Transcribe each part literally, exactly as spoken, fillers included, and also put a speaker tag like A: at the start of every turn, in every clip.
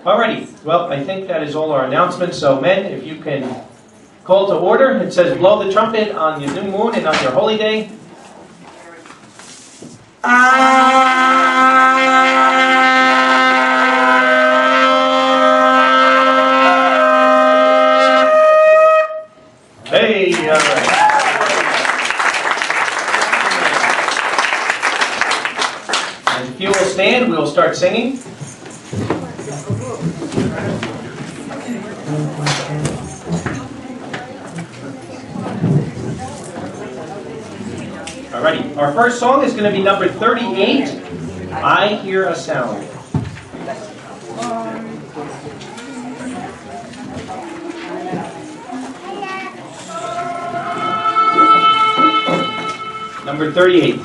A: Alrighty, well, I think that is all our announcements. So, men, if you can call to order. It says, blow the trumpet on your new moon and on your holy day. Hey, all right. And if you will stand, we will start singing. Alrighty, our first song is going to be number thirty-eight, I Hear a Sound. Number thirty-eight.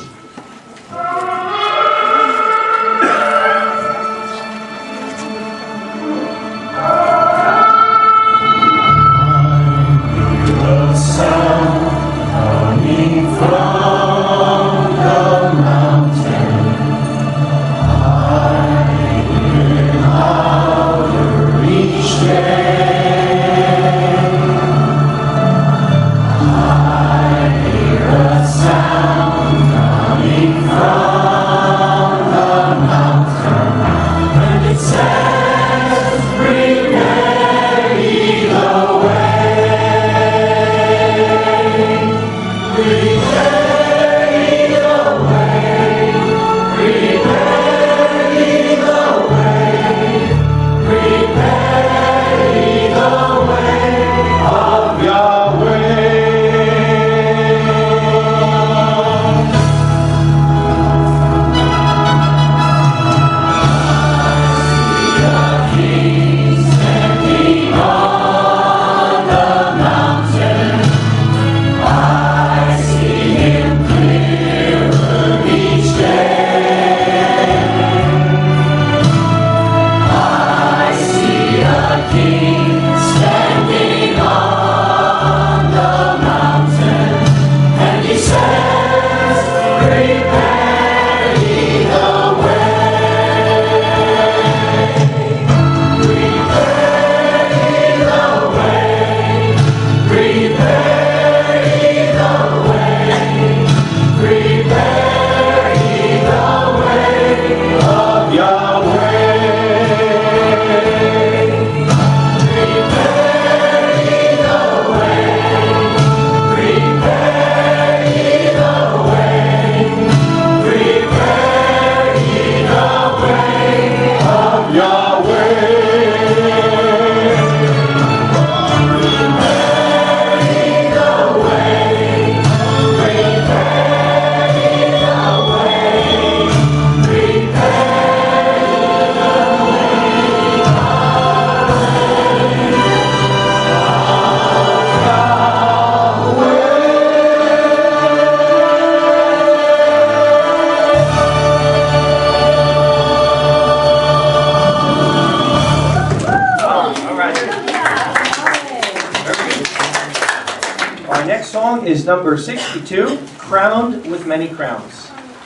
A: Is number sixty-two, Crowned with Many Crowns.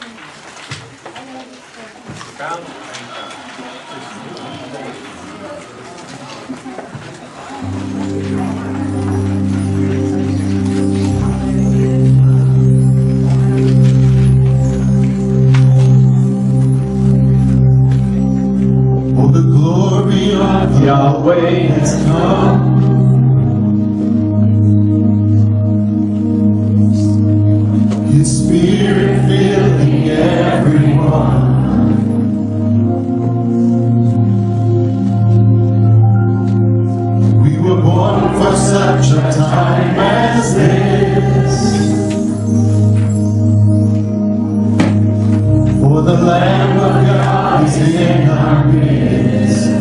A: Crowned.
B: Oh, the glory of Yahweh has come. Spirit filling everyone. We were born for such a time as this. For the Lamb of God is in our midst.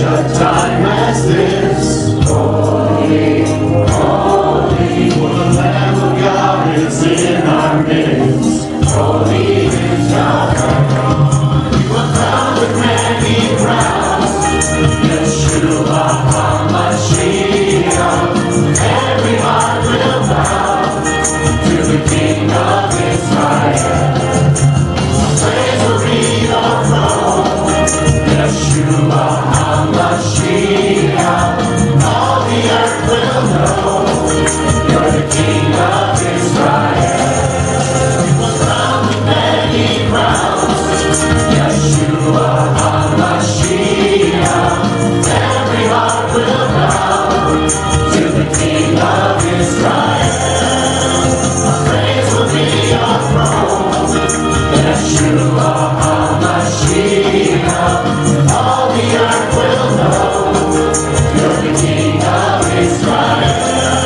B: a time as this. Holy, holy, for the Lamb of God is in our midst. Holy is Yahweh. You are crowned with many crowns. Yeshua HaMashiach. Every heart will bow to the King of Israel. Praise will be your throne. Yeshua HaMashiach. All the earth will know you're the King of Israel. You are crowned with many crowns. Yeshua HaMashiach. Every heart will bow to the King of Israel. Praise will be your throne. Yeshua HaMashiach. All the earth will know you're the King of Israel.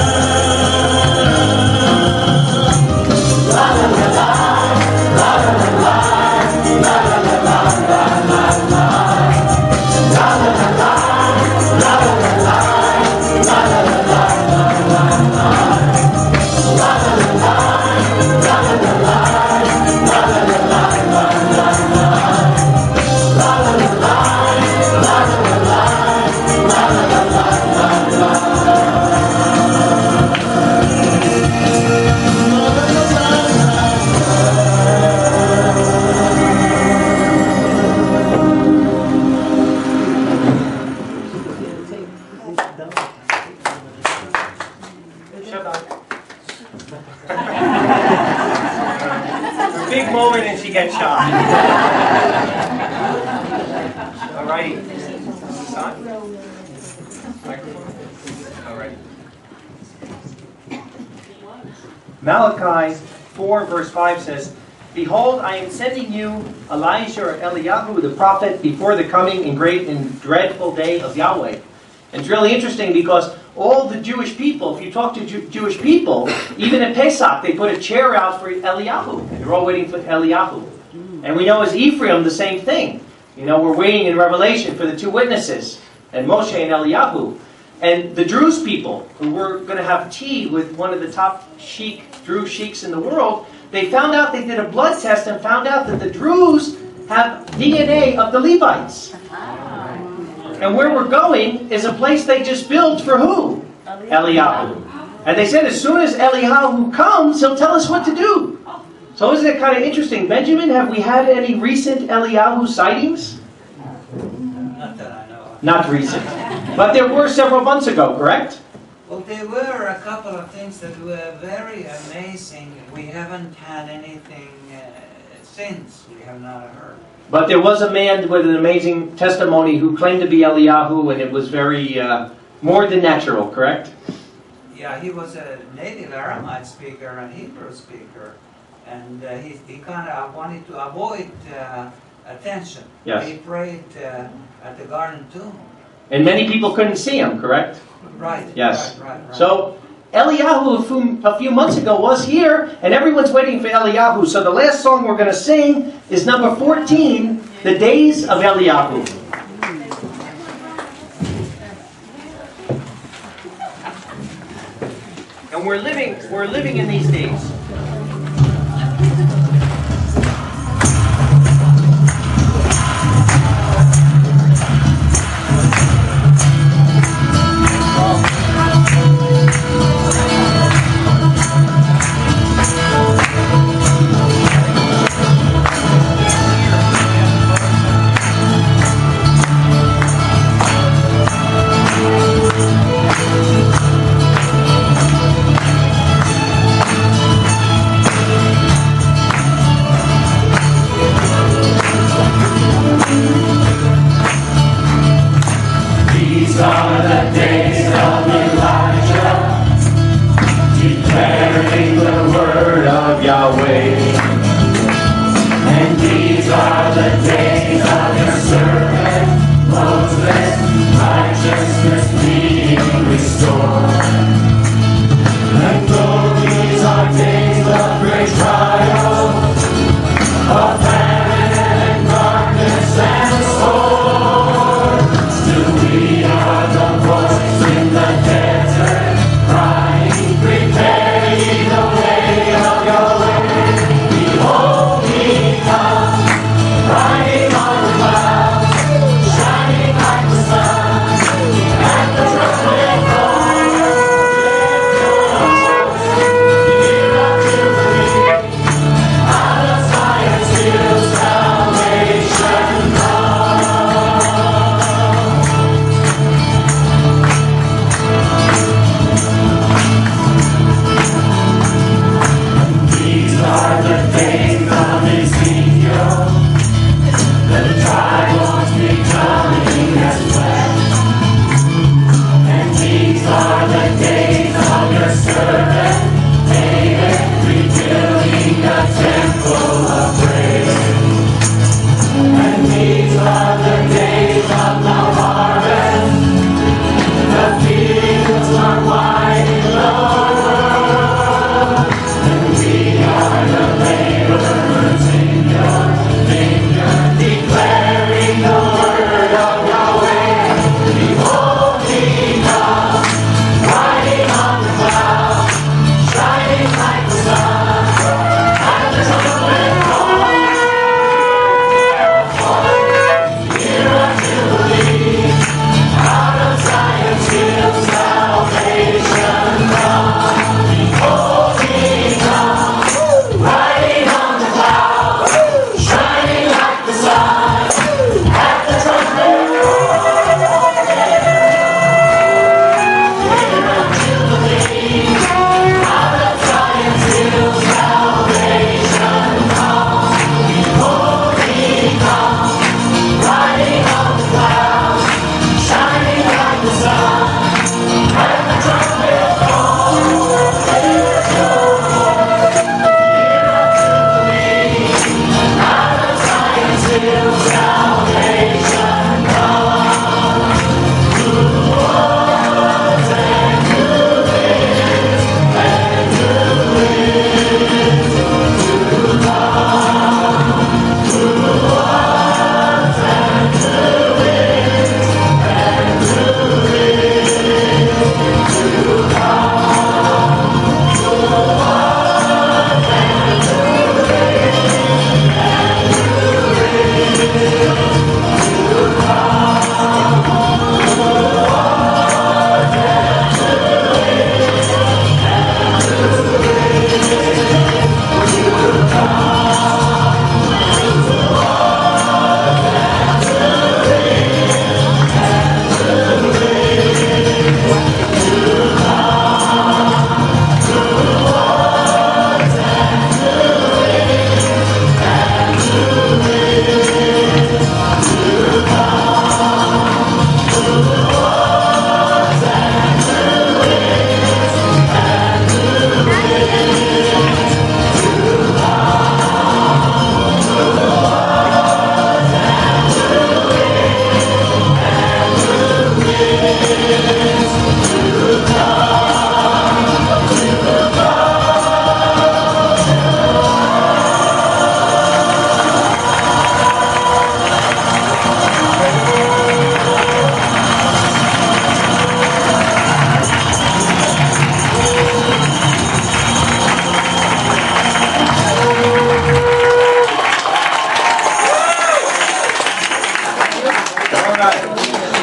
B: La la la la, la la la la, la la la la, la la la, la la la la, la la la la, la la la la, la la la, la la la la, la la la la, la la la la, la la la, la la la la, la la la la, la la la la, la la la.
A: Big moment and she gets shot. All righty. Son? Microphone? All right. Malachi four verse five says, Behold, I am sending you Elijah or Eliyahu the prophet before the coming and great and dreadful day of Yahweh. And it's really interesting because all the Jewish people, if you talk to Jew Jewish people, even at Pesach, they put a chair out for Eliyahu. And they're all waiting for Eliyahu. And we know as Ephraim, the same thing. You know, we're waiting in Revelation for the two witnesses, and Moshe and Eliyahu. And the Druze people, who were going to have tea with one of the top sheik, Druze sheiks in the world, they found out, they did a blood test and found out that the Druze have D N A of the Levites. And where we're going is a place they just built for who? Eliyahu. And they said as soon as Eliyahu comes, he'll tell us what to do. So isn't it kind of interesting? Benjamin, have we had any recent Eliyahu sightings?
C: Not that I know of.
A: Not recent. But there were several months ago, correct?
C: Well, there were a couple of things that were very amazing. We haven't had anything uh, since. We have not heard.
A: But there was a man with an amazing testimony who claimed to be Eliyahu, and it was very, uh, more than natural, correct?
C: Yeah, he was a native Aramite speaker and Hebrew speaker. And uh, he, he kind of wanted to avoid uh, attention.
A: Yes.
C: He prayed uh, at the Garden Tomb.
A: And many people couldn't see him, correct?
C: Right.
A: Yes.
C: Right, right, right.
A: So, Eliyahu a few, a few months ago was here, and everyone's waiting for Eliyahu. So the last song we're going to sing is number fourteen, The Days of Eliyahu. And we're living, we're living in these days.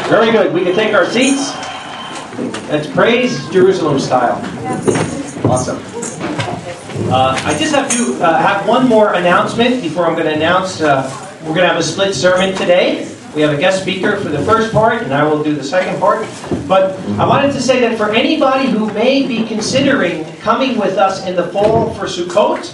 A: Very good. We can take our seats. Let's praise Jerusalem style. Awesome. Uh, I just have to uh, have one more announcement before I'm going to announce uh, we're going to have a split sermon today. We have a guest speaker for the first part, and I will do the second part. But I wanted to say that for anybody who may be considering coming with us in the fall for Sukkot,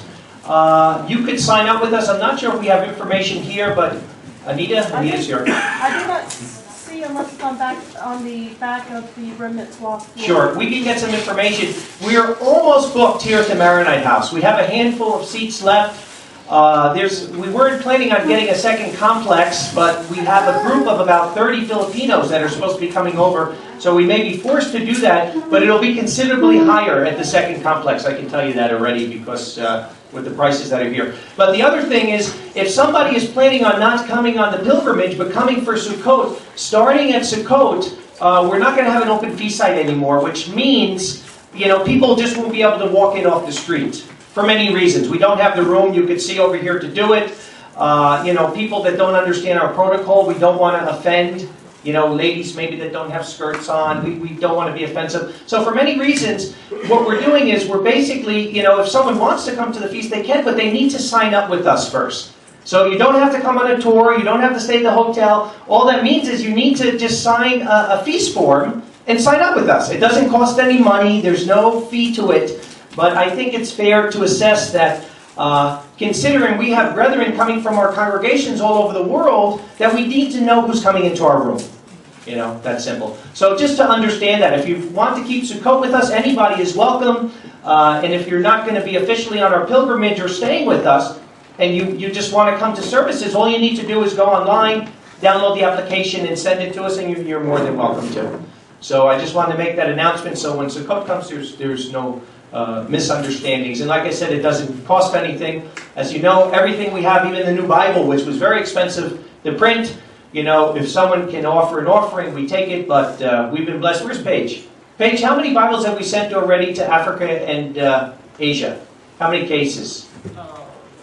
A: uh, you could sign up with us. I'm not sure if we have information here, but Anita, Anita's your.
D: I do not see unless it's on back on the back of the remnants walk.
A: Sure, we can get some information. We are almost booked here at the Maronite House. We have a handful of seats left. Uh, there's, we weren't planning on getting a second complex, but we have a group of about thirty Filipinos that are supposed to be coming over. So we may be forced to do that, but it'll be considerably higher at the second complex. I can tell you that already because uh, with the prices that are here. But the other thing is, if somebody is planning on not coming on the pilgrimage, but coming for Sukkot, starting at Sukkot, uh, we're not going to have an open feast site anymore, which means, you know, people just won't be able to walk in off the street. For many reasons. We don't have the room you could see over here to do it. Uh, you know, people that don't understand our protocol, we don't want to offend. You know, ladies maybe that don't have skirts on. We, we don't want to be offensive. So for many reasons, what we're doing is we're basically, you know, if someone wants to come to the feast, they can, but they need to sign up with us first. So you don't have to come on a tour. You don't have to stay at the hotel. All that means is you need to just sign a, a feast form and sign up with us. It doesn't cost any money. There's no fee to it. But I think it's fair to assess that, uh, considering we have brethren coming from our congregations all over the world, that we need to know who's coming into our room. You know, that's simple. So just to understand that, if you want to keep Sukkot with us, anybody is welcome. Uh, and if you're not going to be officially on our pilgrimage or staying with us, and you, you just want to come to services, all you need to do is go online, download the application, and send it to us, and you, you're more than welcome to. So I just wanted to make that announcement, so when Sukkot comes, there's, there's no... Uh, misunderstandings. And like I said, it doesn't cost anything. As you know, everything we have, even the new Bible, which was very expensive to print, you know, if someone can offer an offering, we take it, but uh, we've been blessed. Where's Paige? Paige, how many Bibles have we sent already to Africa and uh, Asia? How many cases?
E: Uh,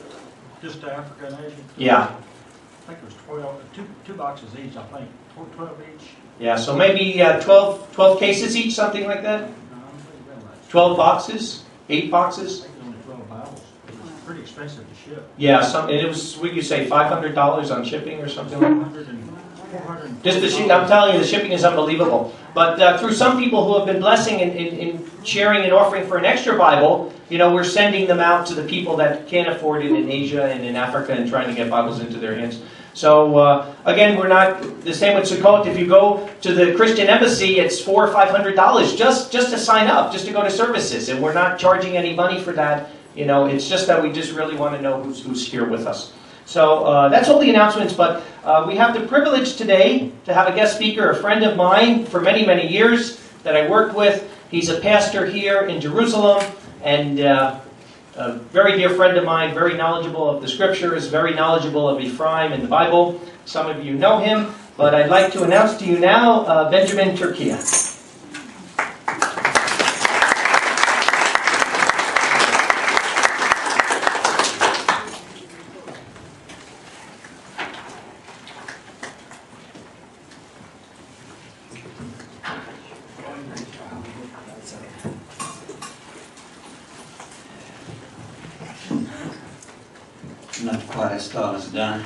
E: just to Africa and Asia?
A: Yeah.
E: I think it was twelve, two, two boxes each, I think. twelve each?
A: Yeah, so maybe uh, twelve, twelve cases each, something like that? twelve boxes? eight boxes?
E: I think it was only twelve Bibles. It was pretty expensive to ship.
A: Yeah, some, and it was, what you say, five hundred dollars on shipping or something like that?
E: four hundred
A: Just the shi- I'm telling you, the shipping is unbelievable. But uh, through some people who have been blessing and in, in, in sharing and offering for an extra Bible, you know, we're sending them out to the people that can't afford it in Asia and in Africa and trying to get Bibles into their hands. So, uh, again, we're not, the same with Sukkot. If you go to the Christian embassy, it's four or five hundred dollars just, just to sign up, just to go to services. And we're not charging any money for that. You know, it's just that we just really want to know who's, who's here with us. So, uh, that's all the announcements. But uh, we have the privilege today to have a guest speaker, a friend of mine for many, many years that I worked with. He's a pastor here in Jerusalem. And... Uh, A very dear friend of mine, very knowledgeable of the Scriptures, very knowledgeable of Ephraim and the Bible. Some of you know him, but I'd like to announce to you now uh, Benjamin Turkia.
C: Not quite as tall as Dan.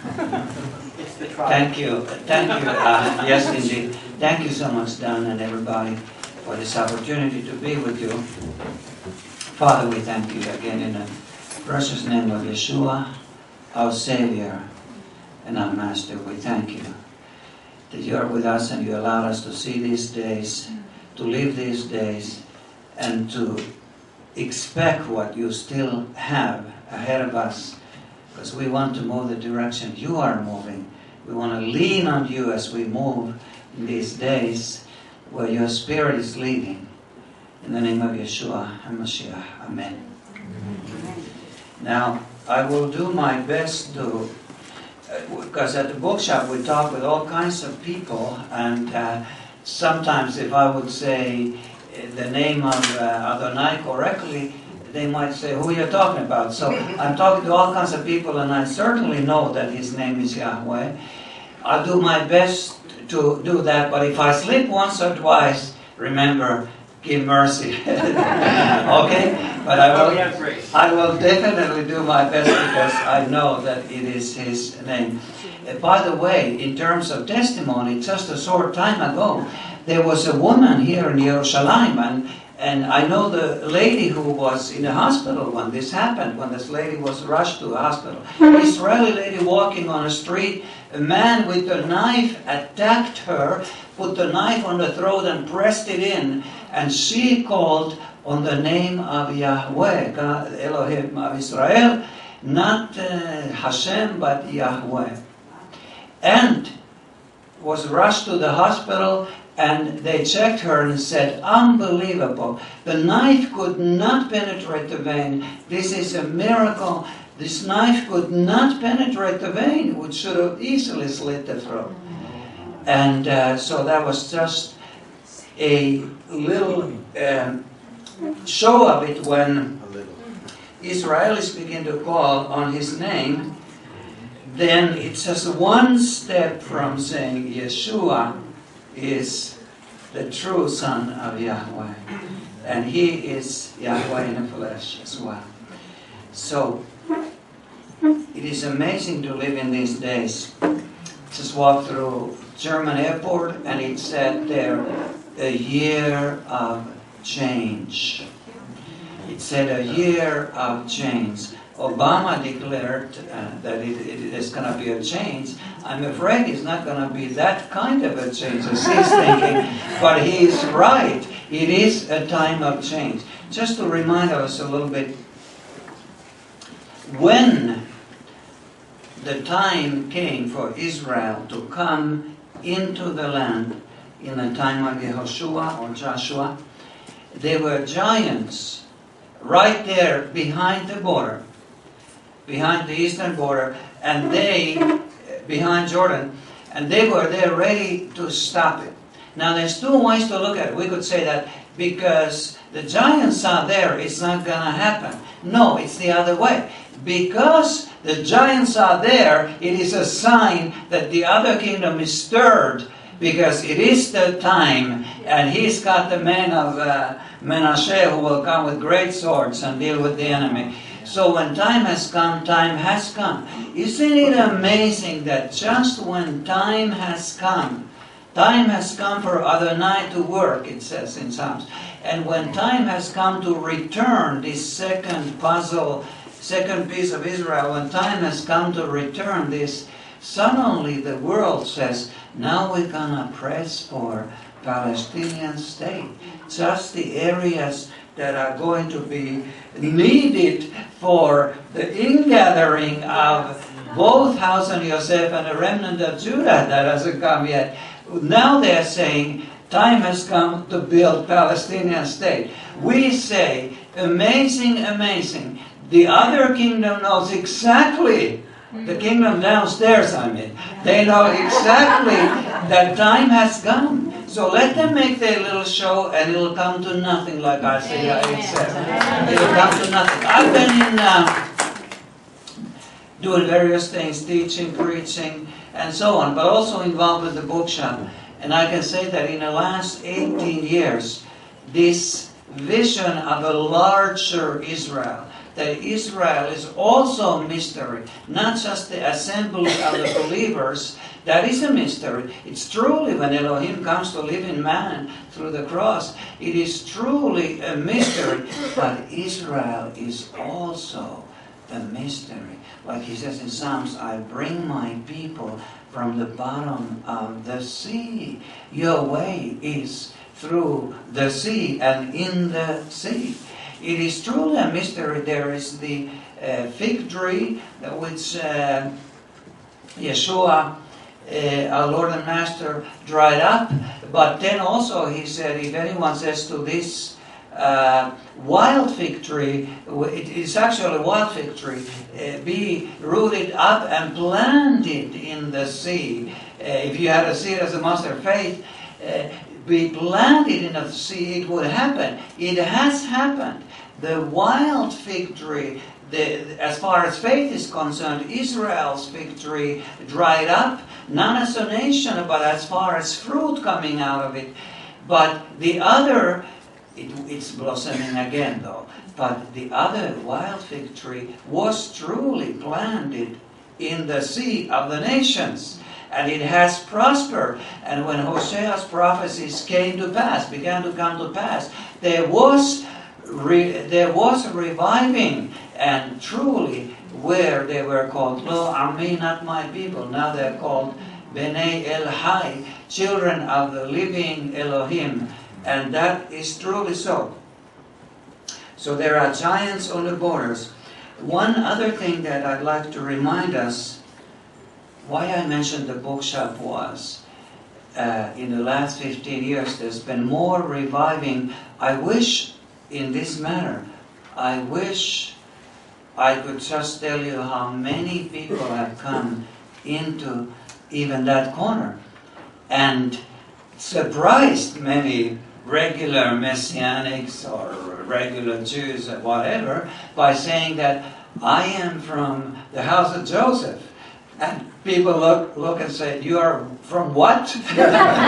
C: Thank you, thank you, uh, yes indeed. Thank you so much, Dan, and everybody, for this opportunity to be with you. Father, we thank you again in the precious name of Yeshua, our Savior and our Master. We thank you that you are with us and you allowed us to see these days, to live these days, and to expect what you still have ahead of us. Because we want to move the direction you are moving. We want to lean on you as we move in these days where your Spirit is leading. In the name of Yeshua HaMashiach. Amen. Amen. Now, I will do my best to, because at the bookshop we talk with all kinds of people, and uh, sometimes if I would say the name of uh, Adonai correctly, they might say, who are you talking about? So I'm talking to all kinds of people, and I certainly know that his name is Yahweh. I'll do my best to do that. But if I slip once or twice, remember, give mercy. Okay? But I
A: But we
C: will,
A: have grace.
C: I will definitely do my best because I know that it is His name. Uh, By the way, in terms of testimony, just a short time ago, there was a woman here in Jerusalem, and, and I know the lady who was in the hospital when this happened, when this lady was rushed to the hospital. Israeli lady walking on a street, a man with a knife attacked her, put the knife on the throat and pressed it in, and she called on the name of Yahweh, God, Elohim of Israel, not uh, Hashem, but Yahweh. And was rushed to the hospital, and they checked her and said, unbelievable. The knife could not penetrate the vein. This is a miracle. This knife could not penetrate the vein, which should have easily slit the throat. And uh, so that was just a little um, show of it when Israelis begin to call on His name. Then it's just one step from saying Yeshua is the true Son of Yahweh. And He is Yahweh in the flesh as well. So, it is amazing to live in these days. Just walked through German airport and it said there, a year of change. It said a year of change. Obama declared uh, that it, it is going to be a change. I'm afraid it's not going to be that kind of a change as he's thinking, but he's right. It is a time of change. Just to remind us a little bit, when the time came for Israel to come into the land in the time of Yehoshua or Joshua, there were giants right there behind the border, behind the eastern border, and they, behind Jordan, and they were there ready to stop it. Now there's two ways to look at it. We could say that because the giants are there, it's not going to happen. No, it's the other way. Because the giants are there, it is a sign that the other kingdom is stirred, because it is the time, and he's got the men of uh, Menashe who will come with great swords and deal with the enemy. So when time has come, time has come. Isn't it amazing that just when time has come, time has come for Adonai to work, it says in Psalms. And when time has come to return this second puzzle, second piece of Israel, when time has come to return this, suddenly the world says, now we're going to press for Palestinian state. Just the areas that are going to be needed for the ingathering of both House and Yosef and the remnant of Judah that hasn't come yet. Now they're saying time has come to build Palestinian state. We say, amazing, amazing. The other kingdom knows exactly, the kingdom downstairs, I mean, they know exactly that time has come. So let them make their little show and it'll come to nothing, like Isaiah eight seven. It'll come to nothing. I've been in uh, doing various things, teaching, preaching, and so on, but also involved with the bookshop. And I can say that in the last eighteen years, this vision of a larger Israel, that Israel is also a mystery, not just the assembly of the believers. That is a mystery. It's truly, when Elohim comes to live in man through the cross, it is truly a mystery. But Israel is also a mystery. Like he says in Psalms, I bring my people from the bottom of the sea. Your way is through the sea and in the sea. It is truly a mystery. There is the uh, fig tree which uh, Yeshua, uh, our Lord and Master, dried up. But then also he said, if anyone says to this uh, wild fig tree, it is actually a wild fig tree, uh, be rooted up and planted in the sea. Uh, if you had a seed as a mustard faith, uh, be planted in the sea, it would happen. It has happened. The wild fig tree the, as far as faith is concerned, Israel's victory dried up, not as a nation, but as far as fruit coming out of it. But the other, it, it's blossoming again though, but the other wild fig tree was truly planted in the sea of the nations. And it has prospered. And when Hosea's prophecies came to pass, began to come to pass, there was re, there was a reviving, and truly where they were called, Lo Ami, not my people. Now they're called Bnei El Hai, children of the living Elohim. And that is truly so. So there are giants on the borders. One other thing that I'd like to remind us, why I mentioned the bookshop was, uh, in the last fifteen years, there's been more reviving. I wish, in this matter, I wish I could just tell you how many people have come into even that corner and surprised many regular Messianics or regular Jews or whatever by saying that I am from the house of Joseph. And people look look and say, you are from what? You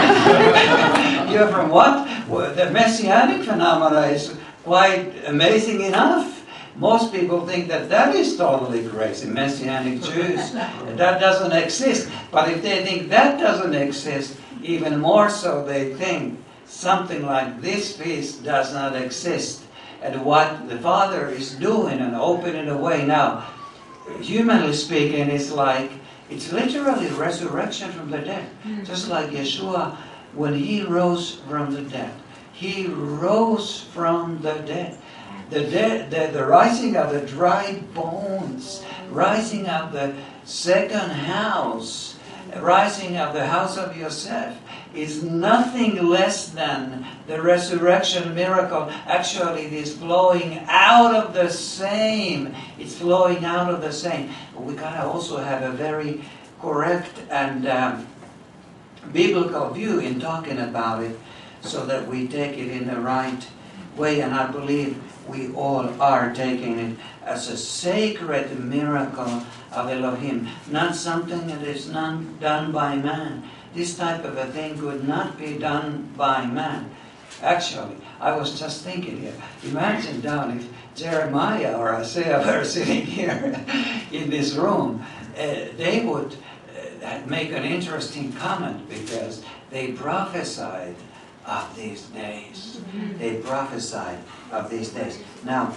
C: are from what? Well, the Messianic phenomena is quite amazing enough. Most people think that that is totally crazy, Messianic Jews. That doesn't exist. But if they think that doesn't exist, even more so they think something like this feast does not exist. And what the Father is doing and opening a way now, humanly speaking, it's like, it's literally resurrection from the dead. Mm-hmm. Just like Yeshua, when he rose from the dead. He rose from the dead. The dead, the, the rising of the dry bones, rising of the second house, rising of the house of Yosef, is nothing less than the resurrection miracle. Actually, it is flowing out of the same. It's flowing out of the same. But we gotta also have a very correct and um, biblical view in talking about it, so that we take it in the right way. And I believe we all are taking it as a sacred miracle of Elohim, not something that is not done by man. This type of a thing could not be done by man. Actually, I was just thinking here, imagine down if Jeremiah or Isaiah were sitting here in this room, uh, they would uh, make an interesting comment, because they prophesied of these days. They prophesied of these days. Now,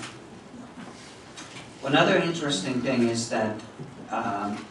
C: another interesting thing is that um,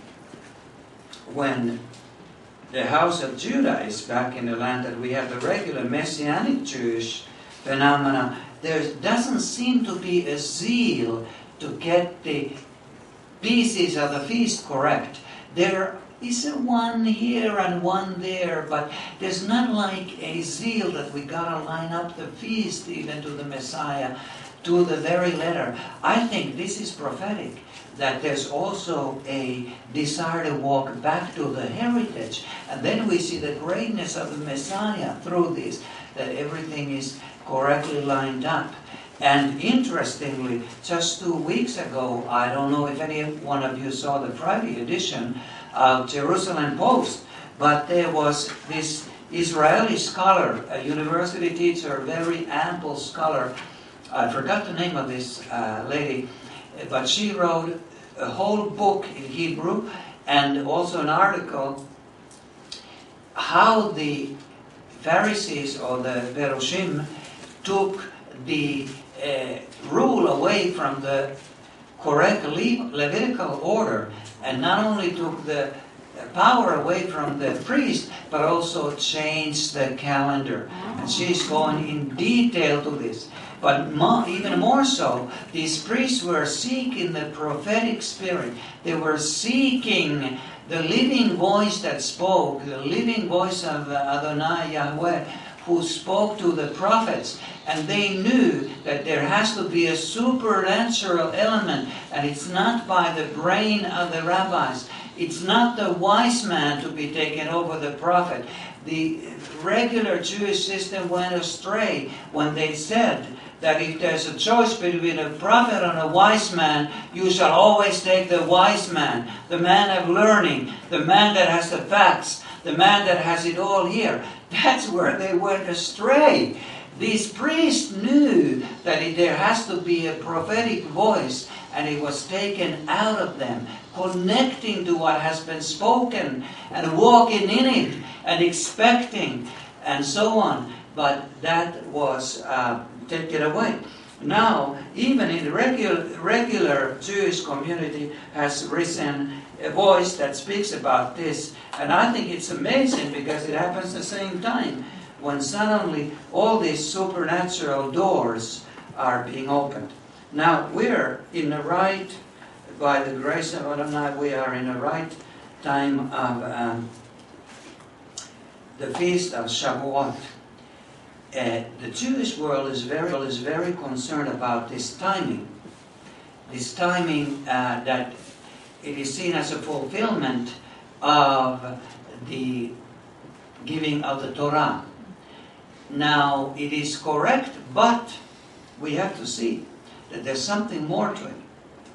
C: when the house of Judah is back in the land, that we have the regular Messianic Jewish phenomena, there doesn't seem to be a zeal to get the pieces of the feast correct. There is a one here and one there, but there's not like a zeal that we gotta line up the feast even to the Messiah, to the very letter. I think this is prophetic, that there's also a desire to walk back to the heritage. And then we see the greatness of the Messiah through this, that everything is correctly lined up. And interestingly, just two weeks ago, I don't know if any one of you saw the Friday edition of Jerusalem Post, but there was this Israeli scholar, a university teacher, a very ample scholar. I forgot the name of this uh, lady, but she wrote a whole book in Hebrew and also an article how the Pharisees or the Perushim took the uh, rule away from the correct Le- Levitical order, and not only took the power away from the priest, but also changed the calendar. And she's going in detail to this. But more, even more so, these priests were seeking the prophetic spirit. They were seeking the living voice that spoke, the living voice of Adonai Yahweh, who spoke to the prophets. And they knew that there has to be a supernatural element, and it's not by the brain of the rabbis. It's not the wise man to be taken over the prophet. The regular Jewish system went astray when they said that if there's a choice between a prophet and a wise man, you shall always take the wise man, the man of learning, the man that has the facts, the man that has it all here. That's where they went astray. These priests knew that it, there has to be a prophetic voice, and it was taken out of them, connecting to what has been spoken, and walking in it, and expecting, and so on. But that was uh, taken away. Now, even in the regular, regular Jewish community has risen a voice that speaks about this. And I think it's amazing because it happens at the same time when suddenly all these supernatural doors are being opened. Now, we're in the right, by the grace of Adonai, we are in the right time of um, the feast of Shavuot. Uh, the Jewish world is very, is very concerned about this timing. This timing uh, that it is seen as a fulfillment of the giving of the Torah. Now, it is correct, but we have to see that there's something more to it.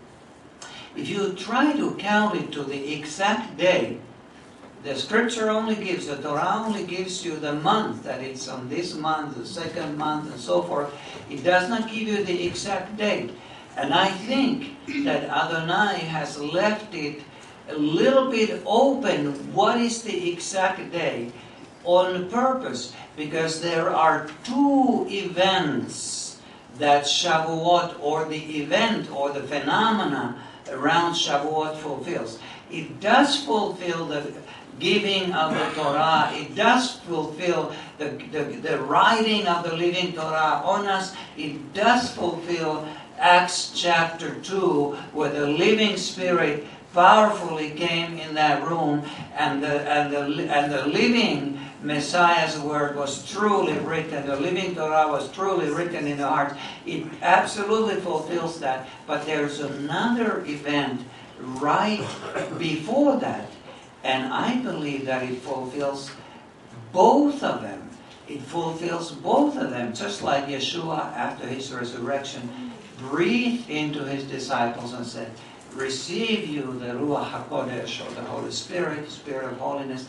C: If you try to count it to the exact day, the scripture only gives, the Torah only gives you the month, that it's on this month, the second month, and so forth. It does not give you the exact date. And I think that Adonai has left it a little bit open, what is the exact day, on purpose, because there are two events that Shavuot, or the event, or the phenomena around Shavuot fulfills. It does fulfill the giving of the Torah. It does fulfill the, the, the writing of the living Torah on us. It does fulfill Acts chapter two, where the living Spirit powerfully came in that room, and the, and the, and the living Messiah's word was truly written. The living Torah was truly written in the heart. It absolutely fulfills that. But there's another event right before that. And I believe that it fulfills both of them. It fulfills both of them. Just like Yeshua, after his resurrection, breathed into his disciples and said, receive you the Ruach HaKodesh, or the Holy Spirit, Spirit of holiness.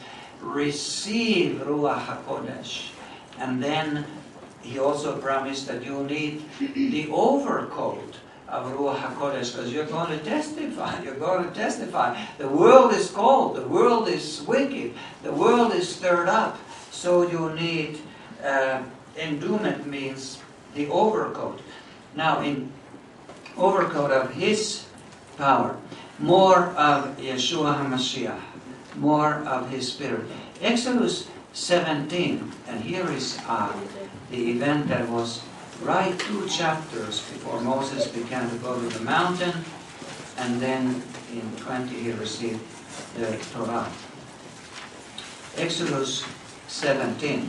C: Receive Ruach HaKodesh. And then he also promised that you need the overcoat of Ruach HaKodesh, because you're going to testify. You're going to testify. The world is cold. The world is wicked. The world is stirred up. So you need, uh, endowment means the overcoat. Now, in overcoat of his power, more of Yeshua HaMashiach, more of his Spirit. Exodus seventeen, and here is uh, the event that was right two chapters before Moses began to go to the mountain, and then in twenty he received the Torah. Exodus seventeen,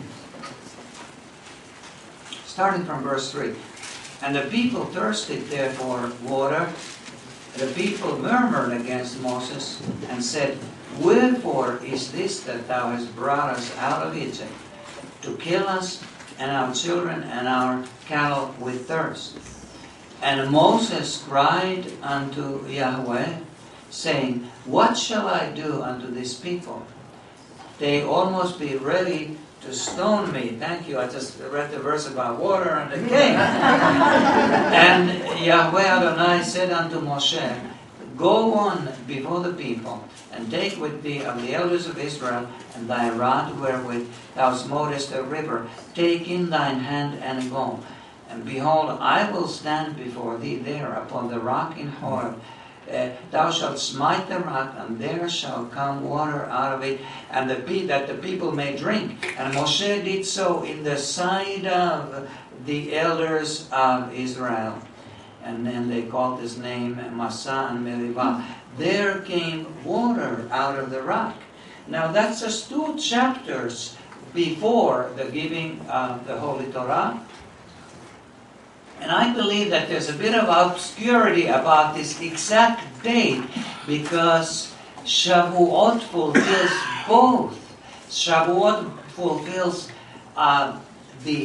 C: starting from verse three. And the people thirsted there for water. The people murmured against Moses and said, wherefore is this that thou hast brought us out of Egypt, to kill us and our children and our cattle with thirst? And Moses cried unto Yahweh, saying, what shall I do unto this people? They almost be ready to stone me. Thank you, I just read the verse about water and the king. And Yahweh Adonai said unto Moshe, go on before the people, and take with thee of the elders of Israel, and thy rod wherewith thou smotest the river. Take in thine hand and go. And behold, I will stand before thee there upon the rock in Horeb. Uh, thou shalt smite the rock, and there shall come water out of it, and the pe- that the people may drink. And Moshe did so in the sight of the elders of Israel. And then they called his name Massah and Meribah. There came water out of the rock. Now that's just two chapters before the giving of the Holy Torah. And I believe that there's a bit of obscurity about this exact date, because Shavuot fulfills both. Shavuot fulfills uh, the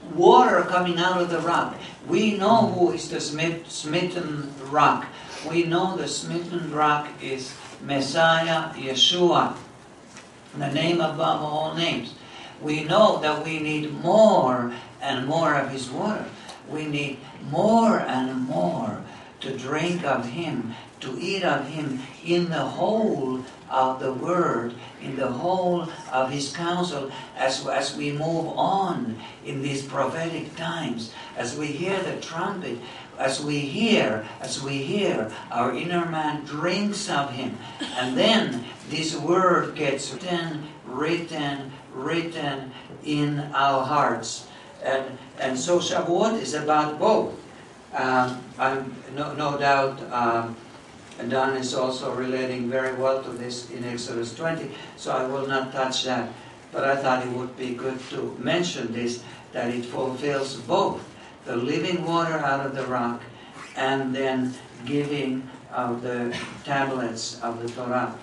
C: water coming out of the rock. We know who is the smit- smitten rock. We know the smitten rock is Messiah, Yeshua, the name above all names. We know that we need more and more of His water. We need more and more to drink of Him, to eat of Him in the whole of the Word, in the whole of His counsel, as, as we move on in these prophetic times, as we hear the trumpet, as we hear, as we hear, our inner man drinks of Him. And then this Word gets written, written, written in our hearts. And, and so Shavuot is about both. Um, I'm no, no doubt um, Don is also relating very well to this in Exodus twenty, so I will not touch that. But I thought it would be good to mention this, that it fulfills both the living water out of the rock and then giving of the tablets of the Torah.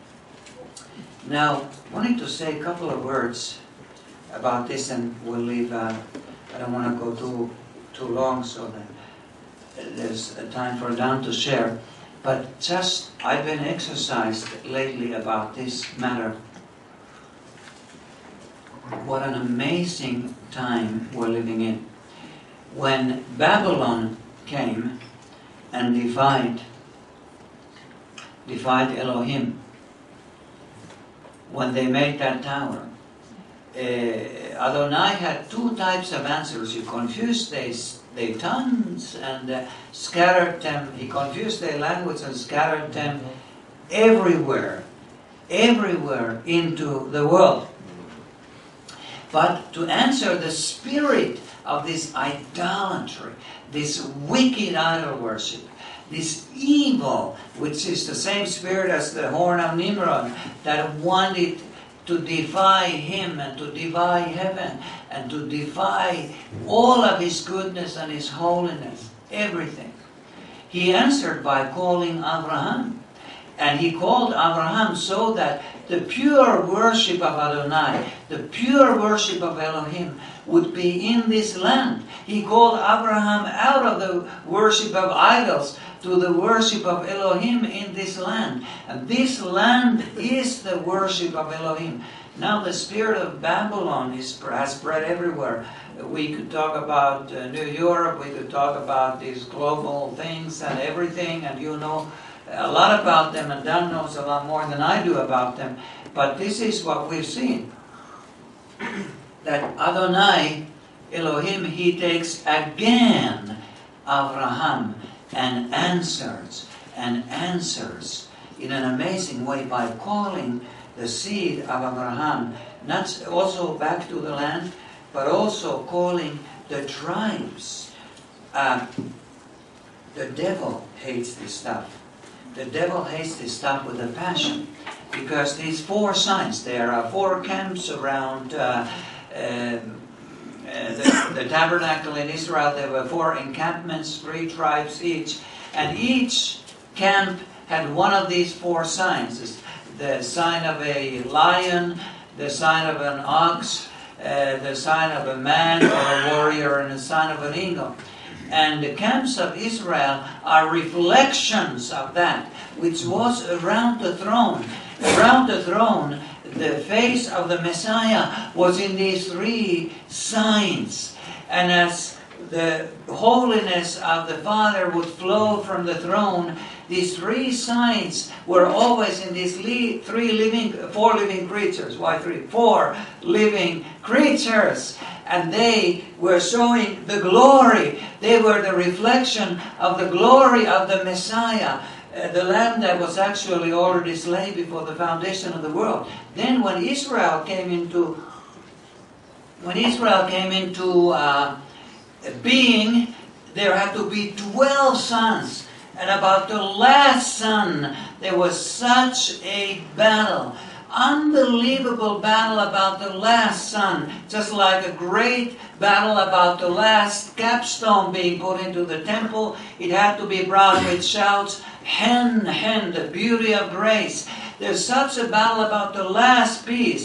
C: Now, I wanted to say a couple of words about this, and we'll leave, uh, I don't want to go too, too long so that there's a time for Don to share. But just, I've been exercised lately about this matter. What an amazing time we're living in. When Babylon came and defied, defied Elohim, when they made that tower, uh, Adonai had two types of answers. He confused their, their tongues and uh, scattered them. He confused their language and scattered them everywhere, everywhere into the world. But to answer the spirit of this idolatry, this wicked idol worship, this evil, which is the same spirit as the horn of Nimrod, that wanted to defy Him and to defy heaven and to defy all of His goodness and His holiness, everything. He answered by calling Abraham. And He called Abraham so that the pure worship of Adonai, the pure worship of Elohim, would be in this land. He called Abraham out of the worship of idols to the worship of Elohim in this land. And this land is the worship of Elohim. Now the spirit of Babylon is, has spread everywhere. We could talk about uh, New Europe, we could talk about these global things and everything, and you know a lot about them, and Dan knows a lot more than I do about them. But this is what we've seen. That Adonai, Elohim, He takes again Abraham and answers, and answers in an amazing way by calling the seed of Abraham, not also back to the land, but also calling the tribes. Uh, the devil hates this stuff. The devil hates this stuff with a passion, because these four signs, there are four camps around uh, uh, uh, the, the tabernacle in Israel. There were four encampments, three tribes each, and each camp had one of these four signs: the sign of a lion, the sign of an ox, uh, the sign of a man or a warrior, and the sign of an eagle. And the camps of Israel are reflections of that, which was around the throne. Around the throne, the face of the Messiah was in these three signs. And as the holiness of the Father would flow from the throne, these three signs were always in these li- three living, four living creatures. Why three? Four living creatures. And they were showing the glory. They were the reflection of the glory of the Messiah, uh, the Lamb that was actually already slain before the foundation of the world. Then when Israel came into, when Israel came into uh, being, there had to be twelve sons. And about the last son, there was such a battle. Unbelievable battle about the last son, just like a great battle about the last capstone being put into the temple. It had to be brought with shouts, hen, hen, the beauty of grace. There's such a battle about the last piece.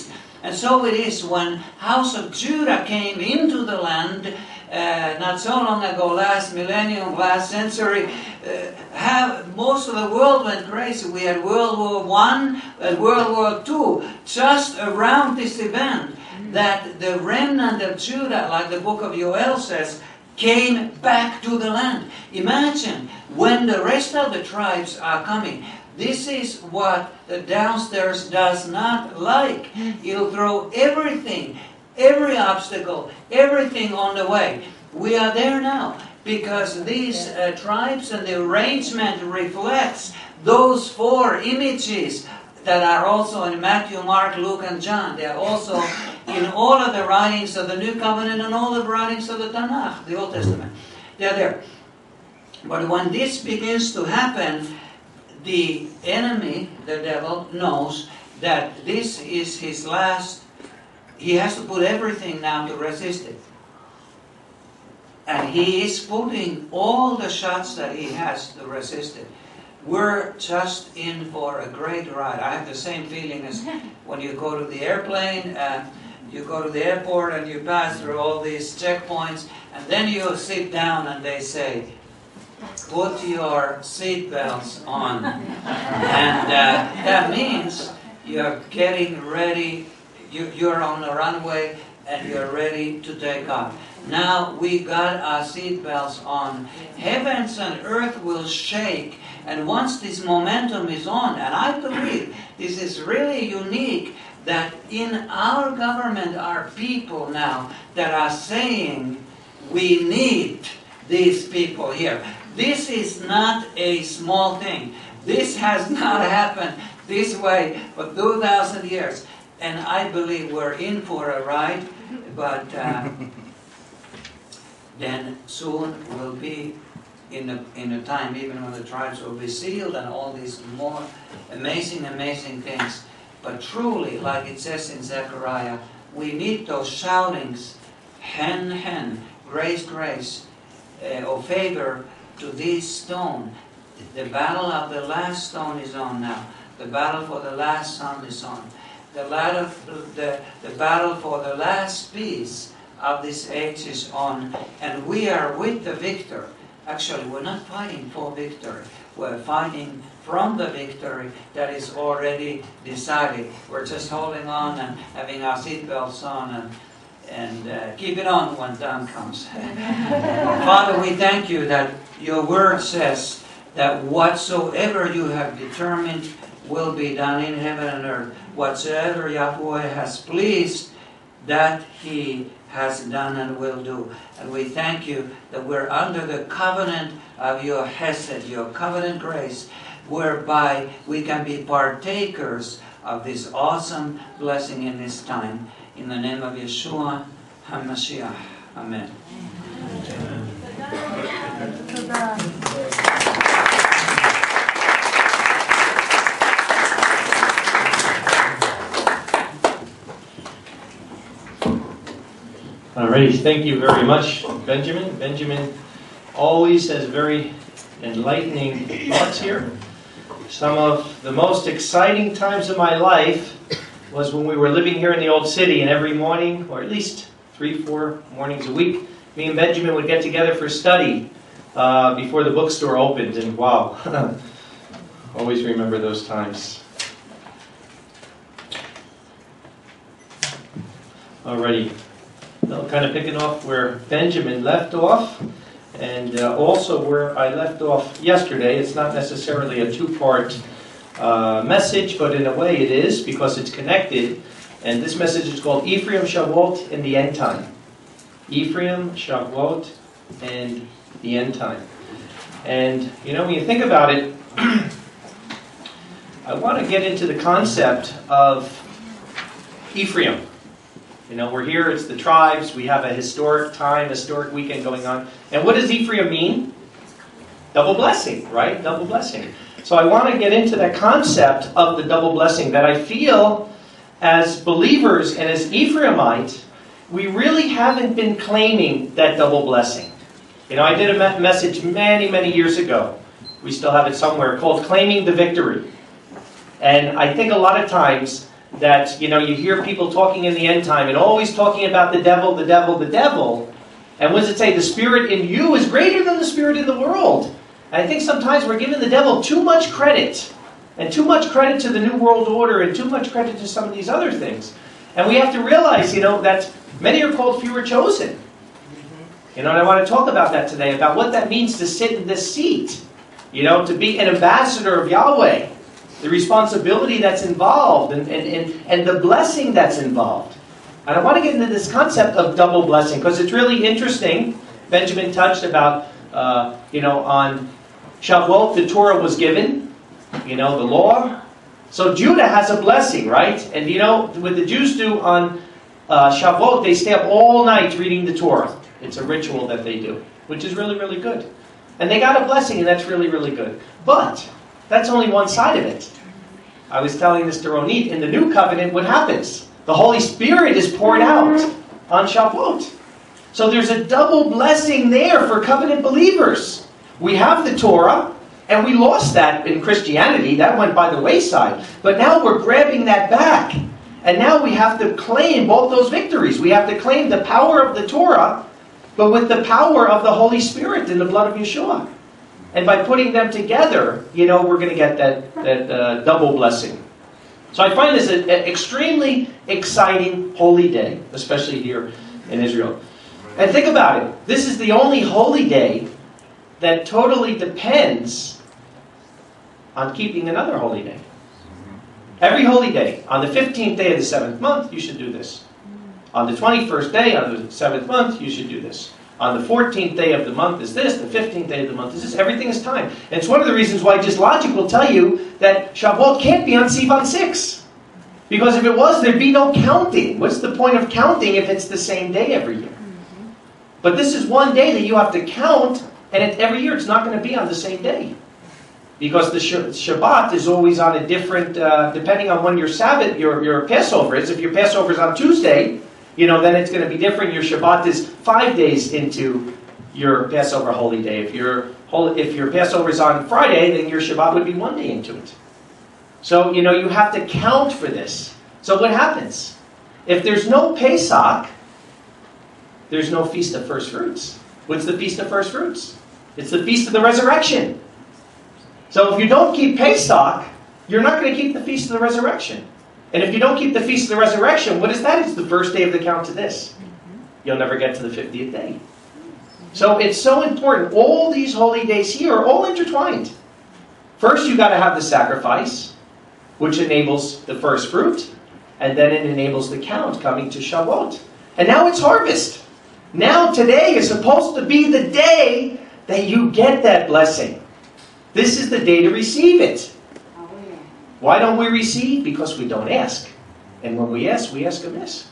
C: And so it is when House of Judah came into the land uh, not so long ago, last millennium, last century. Uh, have most of the world went crazy. We had World War One, and World War Two, just around this event. That the remnant of Judah, like the book of Joel says, came back to the land. Imagine when the rest of the tribes are coming. This is what the downstairs does not like. It'll throw everything, every obstacle, everything on the way. We are there now because these uh, tribes and the arrangement reflects those four images that are also in Matthew, Mark, Luke, and John. They are also in all of the writings of the New Covenant and all of the writings of the Tanakh, the Old Testament. They are there. But when this begins to happen, the enemy, the devil, knows that this is his last. He has to put everything now to resist it. And he is putting all the shots that he has to resist it. We're just in for a great ride. I have the same feeling as when you go to the airplane, uh, you go to the airport and you pass through all these checkpoints, and then you sit down and they say, put your seatbelts on. And uh, that means you're getting ready, you, you're on the runway and you're ready to take off. Now we got our seatbelts on. Heavens and earth will shake. And once this momentum is on, and I believe this is really unique, that in our government are people now that are saying we need these people here. This is not a small thing. This has not happened this way for two thousand years. And I believe we're in for a ride, but uh, then soon we'll be in a, in a time even when the tribes will be sealed and all these more amazing, amazing things. But truly, like it says in Zechariah, we need those shoutings, hen, hen, grace, grace, uh, or favor to this stone. The battle of the last stone is on now. The battle for the last son is on. The, ladder, the, the battle for the last piece of this age is on. And we are with the victor. Actually, we're not fighting for victory. We're fighting from the victory that is already decided. We're just holding on and having our seatbelts on and, and uh, keep it on when time comes. Father, we thank you that your word says that whatsoever you have determined will be done in heaven and earth. Whatsoever Yahweh has pleased, that he has done and will do. And we thank you that we're under the covenant of your Hesed, your covenant grace, whereby we can be partakers of this awesome blessing in this time. In the name of Yeshua HaMashiach. Amen.
A: Alrighty, thank you very much, Benjamin. Benjamin always has very enlightening thoughts here. Some of the most exciting times of my life was when we were living here in the old city, and every morning, or at least three, four mornings a week, me and Benjamin would get together for study uh, before the bookstore opened, and wow, always remember those times. Alrighty. Now, kind of picking off where Benjamin left off, and uh, also where I left off yesterday. It's not necessarily a two-part uh, message, but in a way it is, because it's connected. And this message is called Ephraim, Shavuot, and the End Time. Ephraim, Shavuot, and the End Time. And, you know, when you think about it, I want to get into the concept of Ephraim. You know, we're here, it's the tribes, we have a historic time, historic weekend going on. And what does Ephraim mean? Double blessing, right? Double blessing. So I want to get into that concept of the double blessing that I feel as believers and as Ephraimites, we really haven't been claiming that double blessing. You know, I did a message many, many years ago. We still have it somewhere, called Claiming the Victory. And I think a lot of times that, you know, you hear people talking in the end time and always talking about the devil, the devil, the devil. And what does it say? The spirit in you is greater than the spirit in the world. And I think sometimes we're giving the devil too much credit. And too much credit to the New World Order and too much credit to some of these other things. And we have to realize, you know, that many are called, few are chosen. You know, and I want to talk about that today, about what that means to sit in this seat. You know, to be an ambassador of Yahweh. The responsibility that's involved and, and, and, and the blessing that's involved. And I want to get into this concept of double blessing because it's really interesting. Benjamin touched about, uh, you know, on Shavuot, the Torah was given, you know, the law. So Judah has a blessing, right? And you know, what the Jews do on uh, Shavuot, they stay up all night reading the Torah. It's a ritual that they do, which is really, really good. And they got a blessing, and that's really, really good. But that's only one side of it. I was telling this to Ronit, in the New Covenant, what happens? The Holy Spirit is poured out on Shavuot. So there's a double blessing there for covenant believers. We have the Torah, and we lost that in Christianity. That went by the wayside. But now we're grabbing that back. And now we have to claim both those victories. We have to claim the power of the Torah, but with the power of the Holy Spirit in the blood of Yeshua. And by putting them together, you know, we're going to get that, that uh, double blessing. So I find this an extremely exciting holy day, especially here in Israel. And think about it. This is the only holy day that totally depends on keeping another holy day. Every holy day, on the fifteenth day of the seventh month, you should do this. On the twenty-first day of the seventh month, you should do this. On the fourteenth day of the month is this. The fifteenth day of the month is this. Everything is time. And it's one of the reasons why just logic will tell you that Shavuot can't be on Sivan six. Because if it was, there'd be no counting. What's the point of counting if it's the same day every year? But this is one day that you have to count, and it, every year it's not going to be on the same day. Because the Shabbat is always on a different, uh, depending on when your Sabbath, your, your Passover is. If your Passover is on Tuesday, you know, then it's going to be different. Your Shabbat is five days into your Passover holy day. If your if your Passover is on Friday, then your Shabbat would be one day into it. So, you know, you have to count for this. So what happens? If there's no Pesach, there's no Feast of First Fruits. What's the Feast of First Fruits? It's the Feast of the Resurrection. So if you don't keep Pesach, you're not going to keep the Feast of the Resurrection. And if you don't keep the Feast of the Resurrection, what is that? It's the first day of the count to this. You'll never get to the fiftieth day. So it's so important. All these holy days here are all intertwined. First, you've got to have the sacrifice, which enables the first fruit. And then it enables the count coming to Shavuot. And now it's harvest. Now today is supposed to be the day that you get that blessing. This is the day to receive it. Why don't we receive? Because we don't ask. And when we ask, we ask amiss.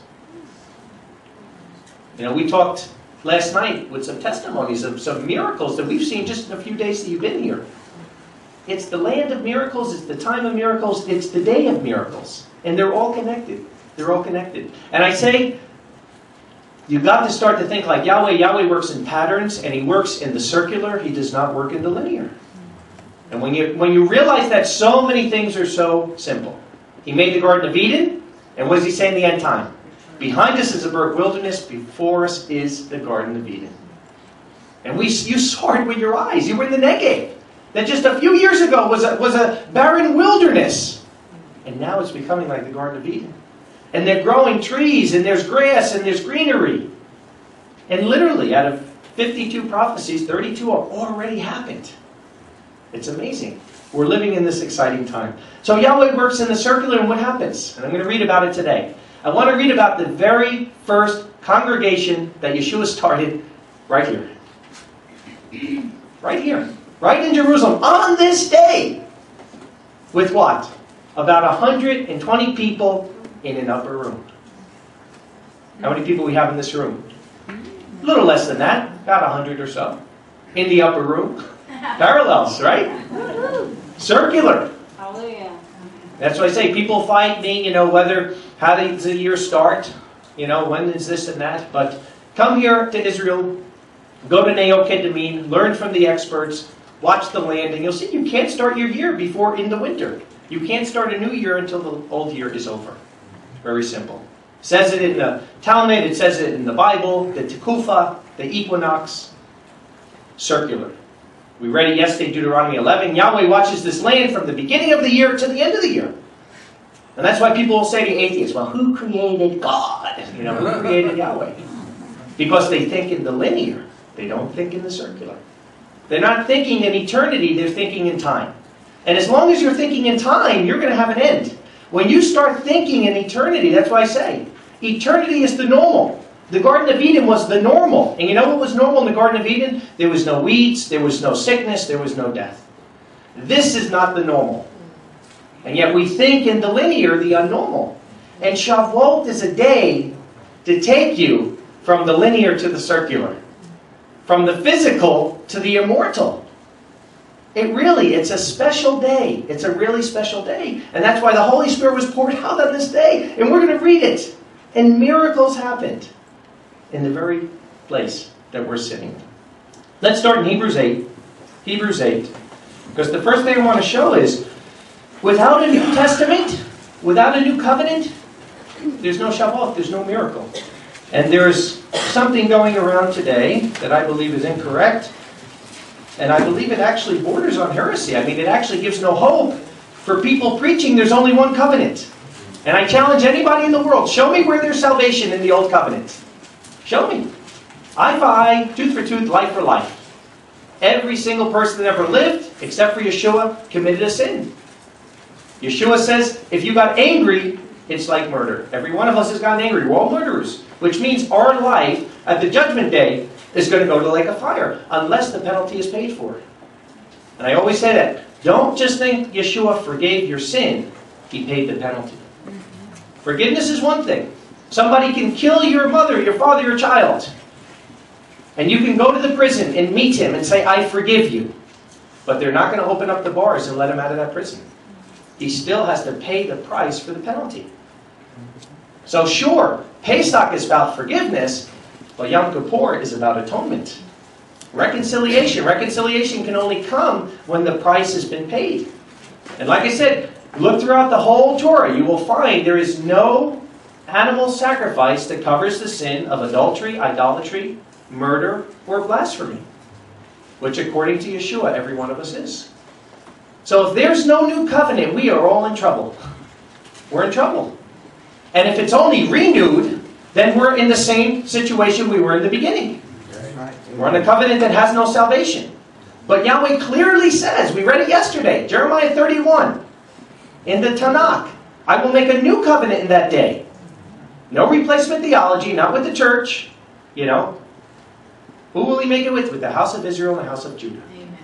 A: You know, we talked last night with some testimonies of some miracles that we've seen just in a few days that you've been here. It's the land of miracles, it's the time of miracles, it's the day of miracles. And they're all connected. They're all connected. And I say, you've got to start to think like Yahweh. Yahweh works in patterns, and He works in the circular. He does not work in the linear. And when you when you realize that so many things are so simple. He made the Garden of Eden, and what does He say in the end time? Behind us is a burnt wilderness, before us is the Garden of Eden. And we you saw it with your eyes. You were in the Negev. That just a few years ago was a, was a barren wilderness. And now it's becoming like the Garden of Eden. And they're growing trees, and there's grass, and there's greenery. And literally, out of fifty-two prophecies, thirty-two have already happened. It's amazing. We're living in this exciting time. So Yahweh works in the circular, and what happens? And I'm going to read about it today. I want to read about the very first congregation that Yeshua started right here. Right here. Right in Jerusalem. On this day. With what? About one hundred twenty people in an upper room. How many people we have in this room? A little less than that. About one hundred or so. In the upper room. Parallels, right? Circular. That's why I say people fight me, you know, whether, how does the year start? You know, when is this and that? But come here to Israel, go to Neo Kedemim, learn from the experts, watch the land, and you'll see you can't start your year before in the winter. You can't start a new year until the old year is over. Very simple. It says it in the Talmud, it says it in the Bible, the Tekufa, the equinox, circular. We read it yesterday, Deuteronomy eleven. Yahweh watches this land from the beginning of the year to the end of the year. And that's why people will say to atheists, well, who created God? You know, who created Yahweh? Because they think in the linear. They don't think in the circular. They're not thinking in eternity, they're thinking in time. And as long as you're thinking in time, you're going to have an end. When you start thinking in eternity, that's why I say, eternity is the normal. The Garden of Eden was the normal. And you know what was normal in the Garden of Eden? There was no weeds, there was no sickness, there was no death. This is not the normal. And yet we think in the linear, the unnormal. And Shavuot is a day to take you from the linear to the circular. From the physical to the immortal. It really, it's a special day. It's a really special day. And that's why the Holy Spirit was poured out on this day. And we're going to read it. And miracles happened in the very place that we're sitting. Let's start in Hebrews eight. Hebrews eight. Because the first thing I want to show is, without a New Testament, without a new covenant, there's no Shavuot, there's no miracle. And there's something going around today that I believe is incorrect. And I believe it actually borders on heresy. I mean, it actually gives no hope for people preaching there's only one covenant. And I challenge anybody in the world, show me where there's salvation in the old covenant. Show me. Eye for eye, tooth for tooth, life for life. Every single person that ever lived, except for Yeshua, committed a sin. Yeshua says, if you got angry, it's like murder. Every one of us has gotten angry. We're all murderers. Which means our life at the judgment day is going to go to the lake of fire unless the penalty is paid for. And I always say that. Don't just think Yeshua forgave your sin. He paid the penalty. Forgiveness is one thing. Somebody can kill your mother, your father, your child. And you can go to the prison and meet him and say, I forgive you. But they're not going to open up the bars and let him out of that prison. He still has to pay the price for the penalty. So sure, Pesach is about forgiveness, but Yom Kippur is about atonement. Reconciliation. Reconciliation can only come when the price has been paid. And like I said, look throughout the whole Torah. You will find there is no animal sacrifice that covers the sin of adultery, idolatry, murder, or blasphemy. Which according to Yeshua, every one of us is. So if there's no new covenant, we are all in trouble. We're in trouble. And if it's only renewed, then we're in the same situation we were in the beginning. We're in a covenant that has no salvation. But Yahweh clearly says, we read it yesterday, Jeremiah thirty-one, in the Tanakh, I will make a new covenant in that day. No replacement theology, not with the church, you know. Who will he make it with? With the house of Israel and the house of Judah.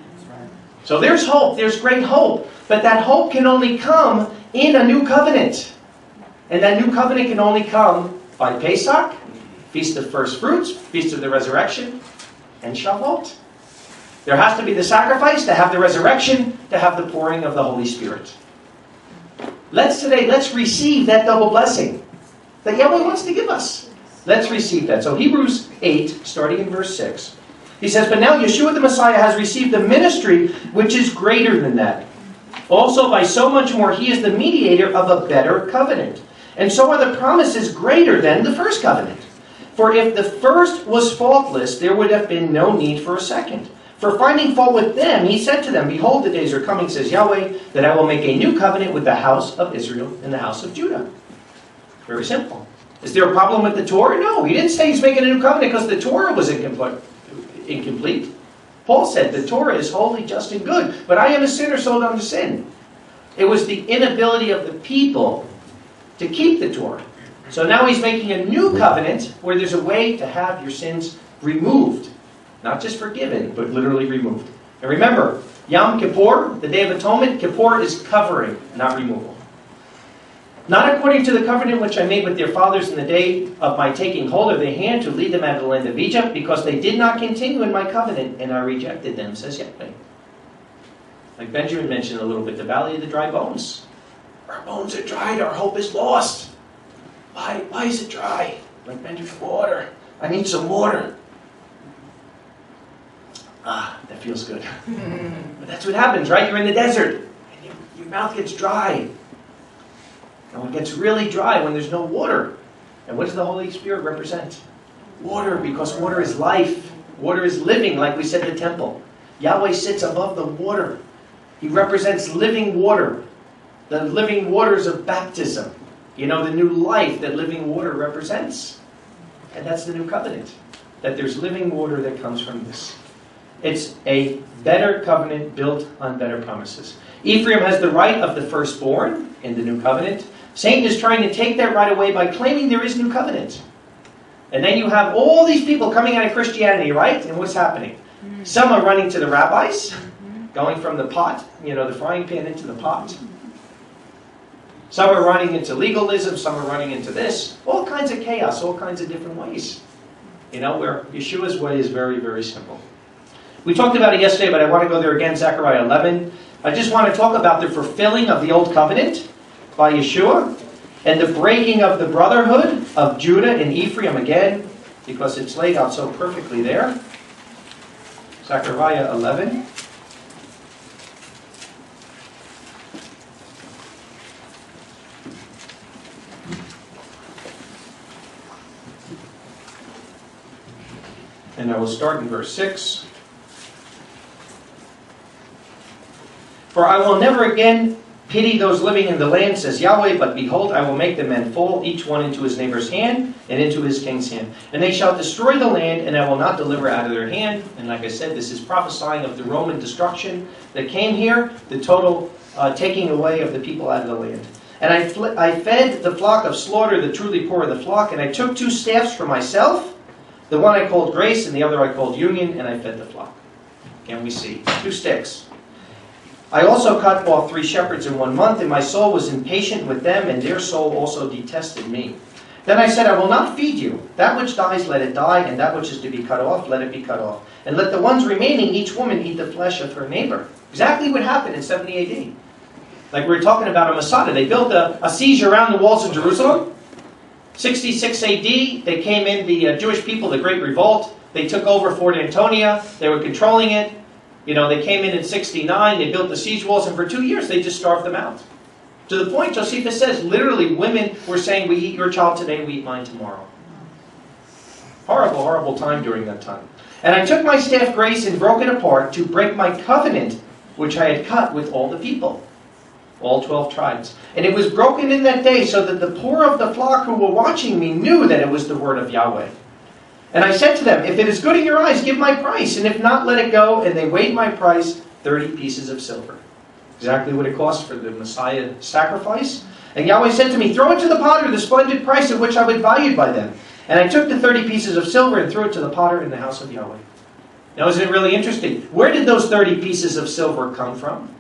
A: So there's hope, there's great hope, but that hope can only come in a new covenant. And that new covenant can only come by Pesach, Feast of First Fruits, Feast of the Resurrection, and Shavuot. There has to be the sacrifice to have the resurrection, to have the pouring of the Holy Spirit. Let's today, let's receive that double blessing that Yahweh wants to give us. Let's receive that. So Hebrews eight, starting in verse six. He says, but now Yeshua the Messiah has received a ministry which is greater than that. Also by so much more he is the mediator of a better covenant. And so are the promises greater than the first covenant. For if the first was faultless, there would have been no need for a second. For finding fault with them, he said to them, behold, the days are coming, says Yahweh, that I will make a new covenant with the house of Israel and the house of Judah. Very simple. Is there a problem with the Torah? No, he didn't say he's making a new covenant because the Torah was incomplete. incomplete. Paul said the Torah is holy, just, and good, but I am a sinner sold unto sin. It was the inability of the people to keep the Torah. So now he's making a new covenant where there's a way to have your sins removed. Not just forgiven, but literally removed. And remember, Yom Kippur, the Day of Atonement, Kippur is covering, not removal. Not according to the covenant which I made with their fathers in the day of my taking hold of their hand to lead them out of the land of Egypt, because they did not continue in my covenant, and I rejected them, says Yahweh. Like Benjamin mentioned a little bit, the valley of the dry bones. Our bones are dried, our hope is lost. Why, why is it dry? Like Benjamin, water. I need some water. Ah, that feels good. But that's what happens, right? You're in the desert, and your, your mouth gets dry. And when it gets really dry, when there's no water. And what does the Holy Spirit represent? Water, because water is life. Water is living, like we said in the temple. Yahweh sits above the water. He represents living water. The living waters of baptism. You know, the new life that living water represents. And that's the new covenant. That there's living water that comes from this. It's a better covenant built on better promises. Ephraim has the right of the firstborn in the new covenant. Satan is trying to take that right away by claiming there is new covenant. And then you have all these people coming out of Christianity, right? And what's happening? Mm-hmm. Some are running to the rabbis, mm-hmm. going from the pot, you know, the frying pan into the pot. Some are running into legalism, some are running into this. All kinds of chaos, all kinds of different ways. You know, where Yeshua's way is very, very simple. We talked about it yesterday, but I want to go there again, Zechariah eleven. I just want to talk about the fulfilling of the Old Covenant by Yeshua, and the breaking of the brotherhood of Judah and Ephraim again, because it's laid out so perfectly there. Zechariah eleven. And I will start in verse six. For I will never again pity those living in the land, says Yahweh, but behold, I will make the men fall, each one into his neighbor's hand, and into his king's hand. And they shall destroy the land, and I will not deliver out of their hand. And like I said, this is prophesying of the Roman destruction that came here, the total uh, taking away of the people out of the land. And I, fl- I fed the flock of slaughter, the truly poor of the flock, and I took two staffs for myself, the one I called grace, and the other I called union, and I fed the flock. Can we see? Two sticks. I also cut off three shepherds in one month, and my soul was impatient with them, and their soul also detested me. Then I said, I will not feed you. That which dies, let it die, and that which is to be cut off, let it be cut off. And let the ones remaining, each woman, eat the flesh of her neighbor. Exactly what happened in seventy A D. Like we were talking about a Masada. They built a, a siege around the walls of Jerusalem. sixty-six A D, they came in, the uh, Jewish people, the Great Revolt. They took over Fort Antonia. They were controlling it. You know, they came in in sixty-nine, they built the siege walls, and for two years they just starved them out. To the point, Josephus says, literally, women were saying, we eat your child today, we eat mine tomorrow. Horrible, horrible time during that time. And I took my staff grace and broke it apart to break my covenant, which I had cut with all the people, all twelve tribes. And it was broken in that day, so that the poor of the flock who were watching me knew that it was the word of Yahweh. And I said to them, if it is good in your eyes, give my price, and if not, let it go. And they weighed my price, thirty pieces of silver. Exactly what it cost for the Messiah sacrifice. And Yahweh said to me, throw it to the potter, the splendid price at which I was valued by them. And I took the thirty pieces of silver and threw it to the potter in the house of Yahweh. Now, isn't it really interesting? Where did those thirty pieces of silver come from?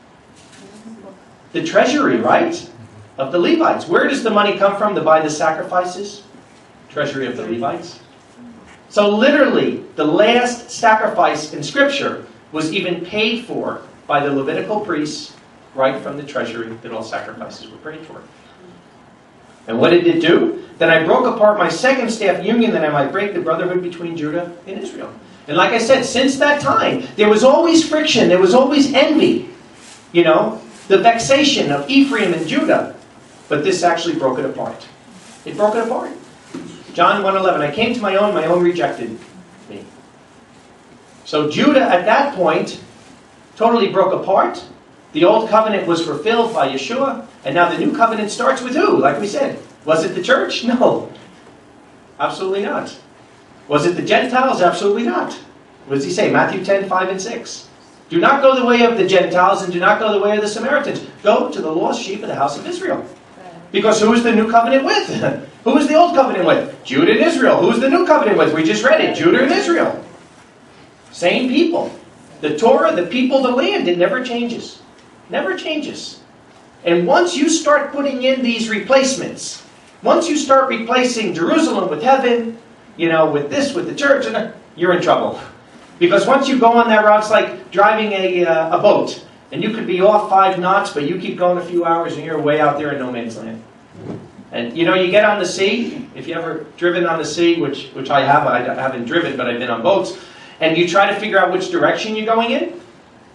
A: The treasury, right? Of the Levites. Where does the money come from to buy the sacrifices? Treasury of the Levites. So literally, the last sacrifice in Scripture was even paid for by the Levitical priests right from the treasury that all sacrifices were paid for. And what did it do? Then I broke apart my second staff union that I might break the brotherhood between Judah and Israel. And like I said, since that time, there was always friction, there was always envy. You know, the vexation of Ephraim and Judah. But this actually broke it apart. It broke it apart. John one eleven, I came to my own, my own rejected me. So Judah at that point totally broke apart. The old covenant was fulfilled by Yeshua, and now the new covenant starts with who? Like we said, was it the church? No. Absolutely not. Was it the Gentiles? Absolutely not. What does he say? Matthew ten, five and six. Do not go the way of the Gentiles and do not go the way of the Samaritans. Go to the lost sheep of the house of Israel. Because who is the new covenant with? Who is the old covenant with? Judah and Israel. Who is the new covenant with? We just read it. Judah and Israel. Same people. The Torah, the people, the land. It never changes. Never changes. And once you start putting in these replacements, once you start replacing Jerusalem with heaven, you know, with this, with the church, and you're in trouble. Because once you go on that route, it's like driving a, uh, a boat. And you could be off five knots, but you keep going a few hours and you're way out there in no man's land. And you know, you get on the sea, if you ever driven on the sea, which which I have, I haven't driven, but I've been on boats, and you try to figure out which direction you're going in.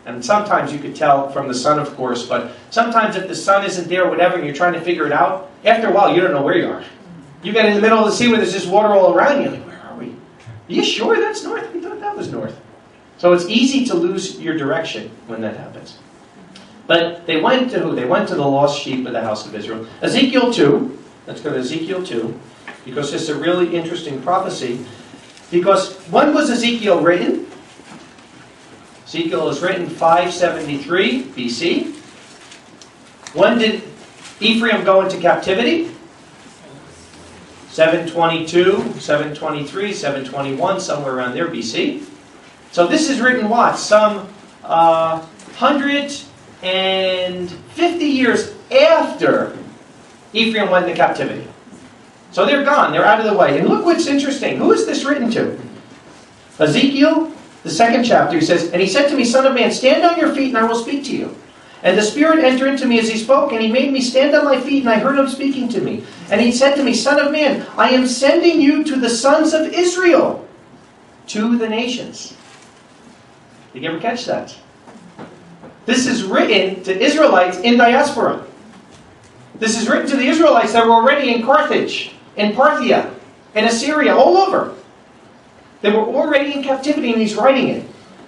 A: And sometimes you could tell from the sun, of course, but sometimes if the sun isn't there or whatever, and you're trying to figure it out, after a while, you don't know where you are. You get in the middle of the sea where there's just water all around you. You're like, where are we? Are you sure that's north? We thought that was north. So it's easy to lose your direction when that happens. But they went to who? They went to the lost sheep of the house of Israel. Ezekiel two. Let's go to Ezekiel two. Because it's a really interesting prophecy. Because when was Ezekiel written? Ezekiel was written five seventy-three B C. When did Ephraim go into captivity? seven twenty-two, seven twenty-three, seven twenty-one, somewhere around there B C. So this is written what? Some uh, one hundred fifty years after Ephraim went into captivity. So they're gone. They're out of the way. And look what's interesting. Who is this written to? Ezekiel, the second chapter, he says, "And he said to me, Son of man, stand on your feet, and I will speak to you. And the Spirit entered into me as he spoke, and he made me stand on my feet, and I heard him speaking to me. And he said to me, Son of man, I am sending you to the sons of Israel, to the nations." Did you ever catch that? This is written to Israelites in diaspora. This is written to the Israelites that were already in Carthage, in Parthia, in Assyria, all over. They were already in captivity, and he's writing it.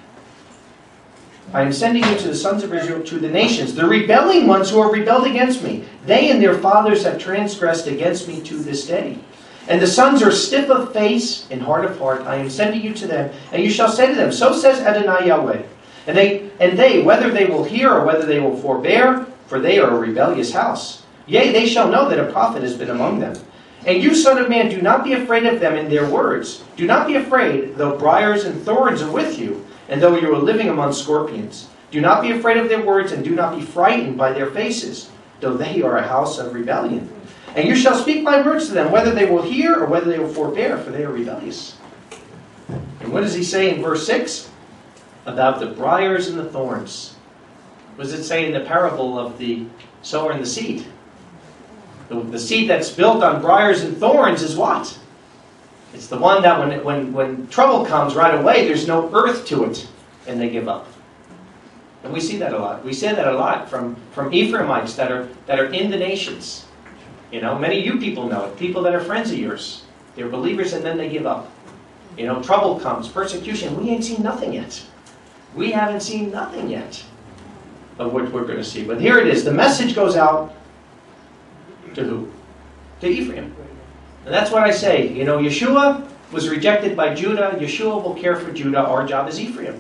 A: "I am sending you to the sons of Israel, to the nations, the rebelling ones who have rebelled against me. They and their fathers have transgressed against me to this day. And the sons are stiff of face and hard of heart. I am sending you to them, and you shall say to them, So says Adonai Yahweh. And they, and they, whether they will hear or whether they will forbear, for they are a rebellious house. Yea, they shall know that a prophet has been among them. And you, son of man, do not be afraid of them in their words. Do not be afraid, though briars and thorns are with you, and though you are living among scorpions. Do not be afraid of their words, and do not be frightened by their faces, though they are a house of rebellion. And you shall speak my words to them, whether they will hear or whether they will forbear, for they are rebellious." And what does he say in verse six? About the briars and the thorns. What does it say in the parable of the sower and the seed? The, the seed that's built on briars and thorns is what? It's the one that when, it, when, when trouble comes right away, there's no earth to it, and they give up. And we see that a lot. We see that a lot from, from Ephraimites that are, that are in the nations. You know, many of you people know it. People that are friends of yours. They're believers and then they give up. You know, trouble comes, persecution. We ain't seen nothing yet. We haven't seen nothing yet of what we're going to see. But here it is. The message goes out to who? To Ephraim. And that's what I say. You know, Yeshua was rejected by Judah. Yeshua will care for Judah. Our job is Ephraim.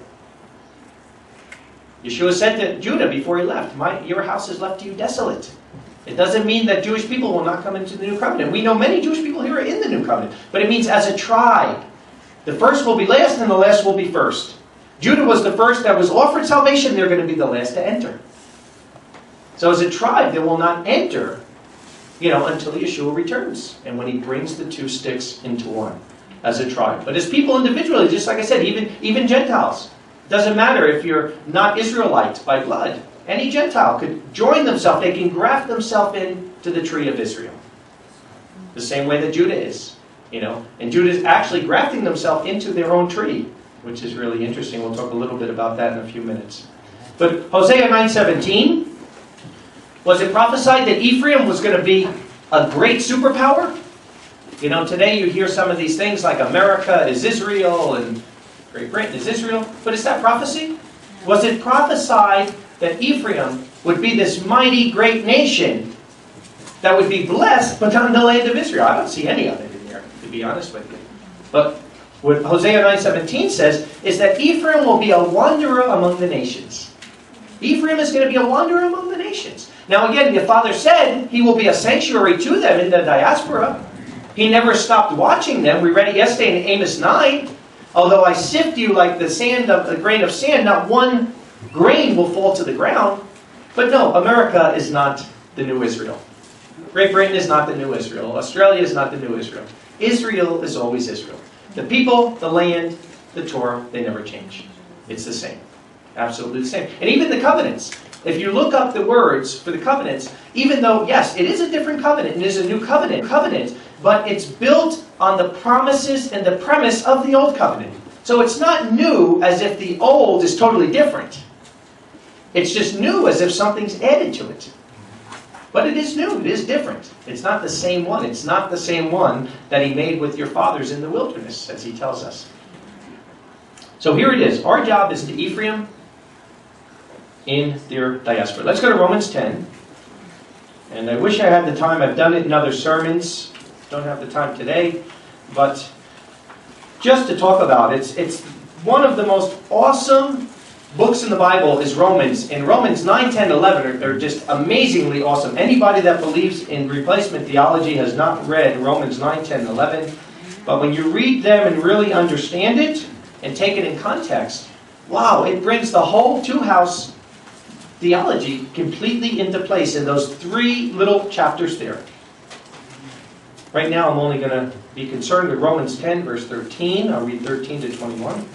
A: Yeshua said to Judah before he left, My, your house is left to you desolate. It doesn't mean that Jewish people will not come into the new covenant. We know many Jewish people here are in the new covenant. But it means as a tribe. The first will be last and the last will be first. Judah was the first that was offered salvation. They're going to be the last to enter. So as a tribe, they will not enter, you know, until Yeshua returns. And when he brings the two sticks into one as a tribe. But as people individually, just like I said, even, even Gentiles. It doesn't matter if you're not Israelite by blood. Any Gentile could join themselves. They can graft themselves into the tree of Israel. The same way that Judah is. You know, and Judah is actually grafting themselves into their own tree, which is really interesting. We'll talk a little bit about that in a few minutes. But Hosea nine seventeen, was it prophesied that Ephraim was going to be a great superpower? You know, today you hear some of these things like America is Israel and Great Britain is Israel. But is that prophecy? Was it prophesied that Ephraim would be this mighty great nation that would be blessed, but not in the land of Israel? I don't see any of it in there, to be honest with you. But what Hosea nine seventeen says is that Ephraim will be a wanderer among the nations. Ephraim is going to be a wanderer among the nations. Now again, the Father said he will be a sanctuary to them in the diaspora. He never stopped watching them. We read it yesterday in Amos nine. Although I sift you like the sand of a grain of sand, not one grain will fall to the ground. But no, America is not the new Israel. Great Britain is not the new Israel. Australia is not the new Israel. Israel is always Israel. The people, the land, the Torah, they never change. It's the same. Absolutely the same. And even the covenants. If you look up the words for the covenants, even though, yes, it is a different covenant, it is a new covenant, covenant, but it's built on the promises and the premise of the old covenant. So it's not new as if the old is totally different. It's just new as if something's added to it. But it is new. It is different. It's not the same one. It's not the same one that he made with your fathers in the wilderness, as he tells us. So here it is. Our job is to Ephraim in their diaspora. Let's go to Romans ten. And I wish I had the time. I've done it in other sermons. Don't have the time today. But just to talk about it, it's, it's one of the most awesome books in the Bible is Romans. And Romans nine, ten, eleven are, are just amazingly awesome. Anybody that believes in replacement theology has not read Romans nine, ten, eleven. But when you read them and really understand it and take it in context, wow, it brings the whole two-house theology completely into place in those three little chapters there. Right now I'm only going to be concerned with Romans ten, verse thirteen. I'll read thirteen to twenty-one.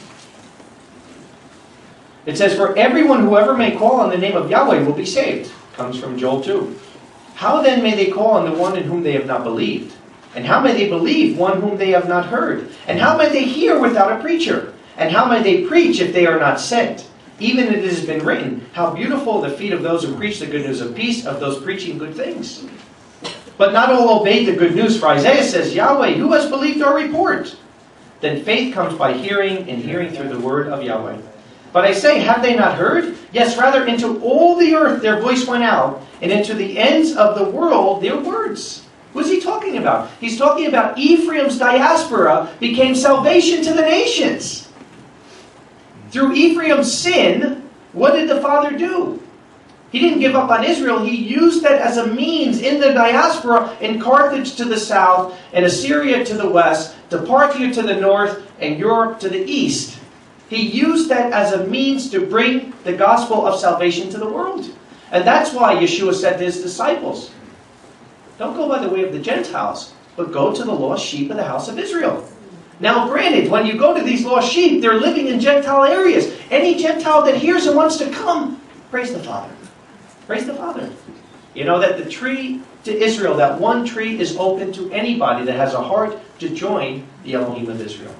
A: It says, "For everyone who ever may call on the name of Yahweh will be saved." Comes from Joel two. "How then may they call on the one in whom they have not believed? And how may they believe one whom they have not heard? And how may they hear without a preacher? And how may they preach if they are not sent? Even it has been written, how beautiful the feet of those who preach the good news of peace, of those preaching good things. But not all obeyed the good news, for Isaiah says, Yahweh, who has believed our report? Then faith comes by hearing, and hearing through the word of Yahweh. But I say, have they not heard? Yes, rather into all the earth their voice went out, and into the ends of the world their words." What's he talking about? He's talking about Ephraim's diaspora became salvation to the nations. Through Ephraim's sin, what did the Father do? He didn't give up on Israel. He used that as a means in the diaspora, in Carthage to the south, and Assyria to the west, to Parthia to the north, and Europe to the east. He used that as a means to bring the gospel of salvation to the world. And that's why Yeshua said to his disciples, don't go by the way of the Gentiles, but go to the lost sheep of the house of Israel. Now granted, when you go to these lost sheep, they're living in Gentile areas. Any Gentile that hears and wants to come, praise the Father. Praise the Father. You know that the tree to Israel, that one tree is open to anybody that has a heart to join the Elohim of Israel.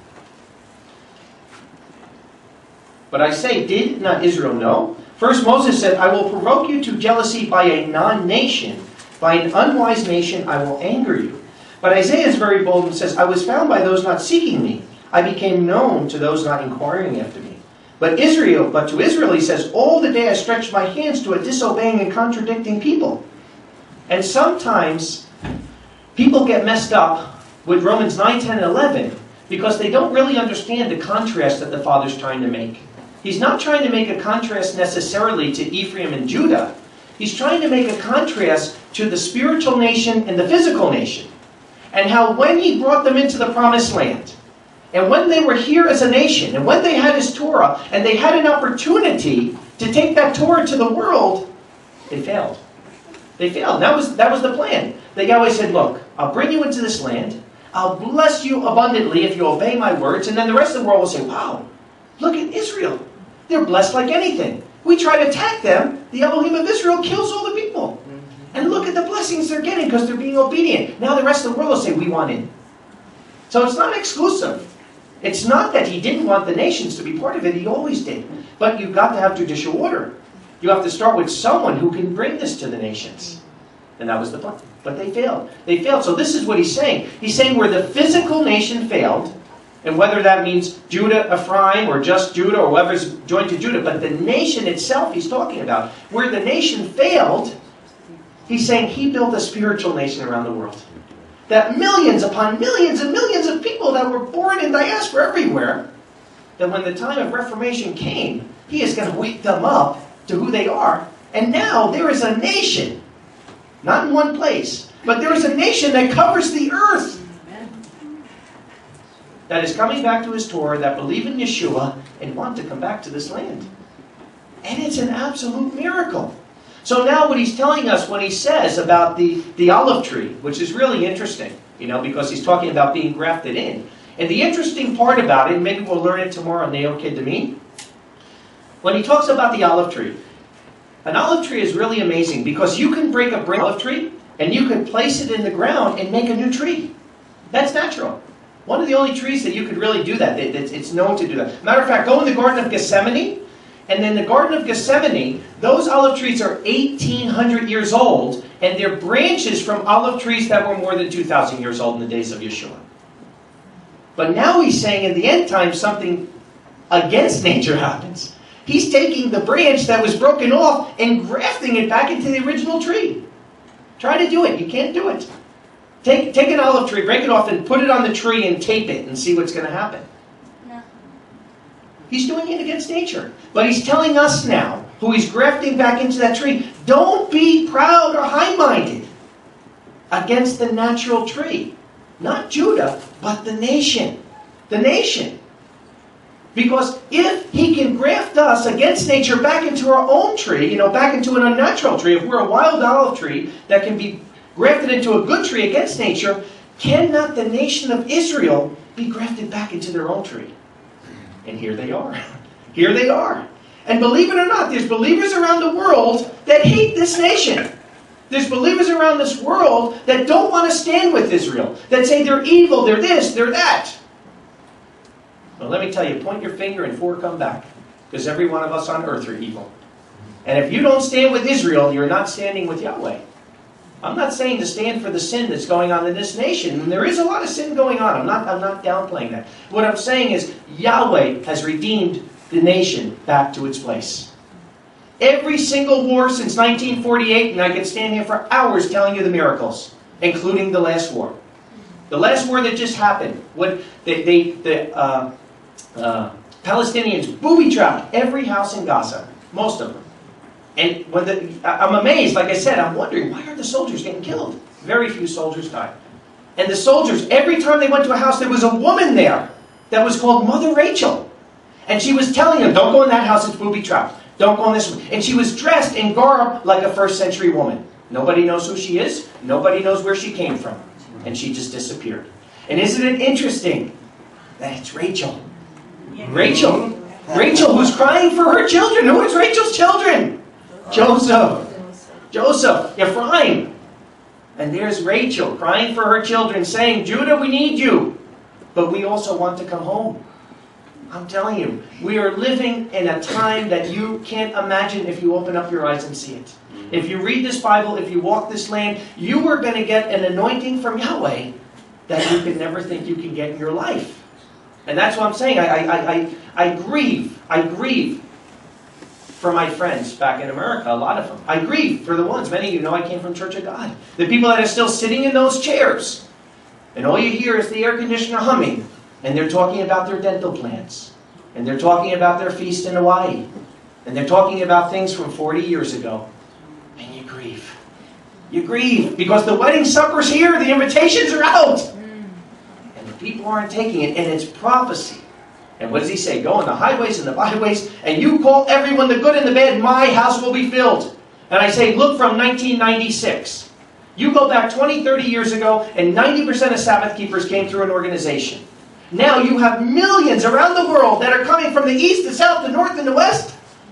A: But I say, did not Israel know? First Moses said, I will provoke you to jealousy by a non-nation. By an unwise nation I will anger you. But Isaiah is very bold and says, I was found by those not seeking me. I became known to those not inquiring after me. But Israel, but to Israel he says, all the day I stretched my hands to a disobeying and contradicting people. And sometimes people get messed up with Romans nine, ten, and eleven because they don't really understand the contrast that the Father's trying to make. He's not trying to make a contrast necessarily to Ephraim and Judah. He's trying to make a contrast to the spiritual nation and the physical nation. And how when he brought them into the promised land, and when they were here as a nation, and when they had his Torah, and they had an opportunity to take that Torah to the world, they failed. They failed. That was, that was the plan. That Yahweh said, look, I'll bring you into this land. I'll bless you abundantly if you obey my words. And then the rest of the world will say, wow, look at Israel. They're blessed like anything. We try to attack them. The Elohim of Israel kills all the people. And look at the blessings they're getting because they're being obedient. Now the rest of the world will say, we want in. So it's not exclusive. It's not that he didn't want the nations to be part of it. He always did. But you've got to have judicial order. You have to start with someone who can bring this to the nations. And that was the plan. But they failed. They failed. So this is what he's saying. He's saying where the physical nation failed, and whether that means Judah, Ephraim, or just Judah, or whoever's joined to Judah, but the nation itself he's talking about, where the nation failed, he's saying he built a spiritual nation around the world. That millions upon millions and millions of people that were born in diaspora everywhere, that when the time of Reformation came, he is going to wake them up to who they are. And now there is a nation, not in one place, but there is a nation that covers the earth, that is coming back to his Torah, that believe in Yeshua, and want to come back to this land. And it's an absolute miracle. So now what he's telling us when he says about the, the olive tree, which is really interesting, you know, because he's talking about being grafted in. And the interesting part about it, and maybe we'll learn it tomorrow on Neo Kedemim, when he talks about the olive tree, an olive tree is really amazing because you can break a brick olive tree and you can place it in the ground and make a new tree. That's natural. One of the only trees that you could really do that. It's known to do that. Matter of fact, go in the Garden of Gethsemane And in the Garden of Gethsemane, those olive trees are eighteen hundred years old, and they're branches from olive trees that were more than two thousand years old in the days of Yeshua. But now he's saying in the end times something against nature happens. He's taking the branch that was broken off and grafting it back into the original tree. Try to do it. You can't do it. Take, take an olive tree, break it off, and put it on the tree and tape it and see what's going to happen.
D: No.
A: He's doing it against nature. But he's telling us now, who he's grafting back into that tree, don't be proud or high-minded against the natural tree. Not Judah, but the nation. The nation. Because if he can graft us against nature back into our own tree, you know, back into an unnatural tree, if we're a wild olive tree that can be grafted into a good tree against nature, cannot the nation of Israel be grafted back into their own tree? And here they are. Here they are. And believe it or not, there's believers around the world that hate this nation. There's believers around this world that don't want to stand with Israel, that say they're evil, they're this, they're that. Well, let me tell you, point your finger and four come back. Because every one of us on earth are evil. And if you don't stand with Israel, you're not standing with Yahweh. I'm not saying to stand for the sin that's going on in this nation. And there is a lot of sin going on. I'm not, I'm not downplaying that. What I'm saying is Yahweh has redeemed the nation back to its place. Every single war since nineteen forty-eight, and I could stand here for hours telling you the miracles, including the last war. The last war that just happened, what they, they, the uh, uh, Palestinians booby-trapped every house in Gaza, most of them. And when the, I'm amazed, like I said, I'm wondering, why are the soldiers getting killed? Very few soldiers died. And the soldiers, every time they went to a house, there was a woman there that was called Mother Rachel. And she was telling them, don't go in that house, it's booby-trapped. Don't go in this one. And she was dressed in garb like a first century woman. Nobody knows who she is. Nobody knows where she came from. And she just disappeared. And isn't it interesting that it's Rachel? Rachel. Rachel who's crying for her children. Who is Rachel's children? Joseph. Joseph. Ephraim. And there's Rachel crying for her children, saying, Judah, we need you. But we also want to come home. I'm telling you, we are living in a time that you can't imagine if you open up your eyes and see it. If you read this Bible, if you walk this land, you are going to get an anointing from Yahweh that you can never think you can get in your life. And that's what I'm saying. I, I, I, I grieve. I grieve for my friends back in America, a lot of them. I grieve for the ones. Many of you know I came from Church of God. The people that are still sitting in those chairs. And all you hear is the air conditioner humming. And they're talking about their dental plans. And they're talking about their feast in Hawaii. And they're talking about things from forty years ago. And you grieve. You grieve because the wedding supper's here. The invitations are out. And the people aren't taking it. And it's prophecy. And what does he say? Go on the highways and the byways. And you call everyone the good and the bad. My house will be filled. And I say, look from nineteen ninety-six. You go back twenty, thirty years ago. And ninety percent of Sabbath keepers came through an organization. Now you have millions around the world that are coming from the east, the south, the north, and the west.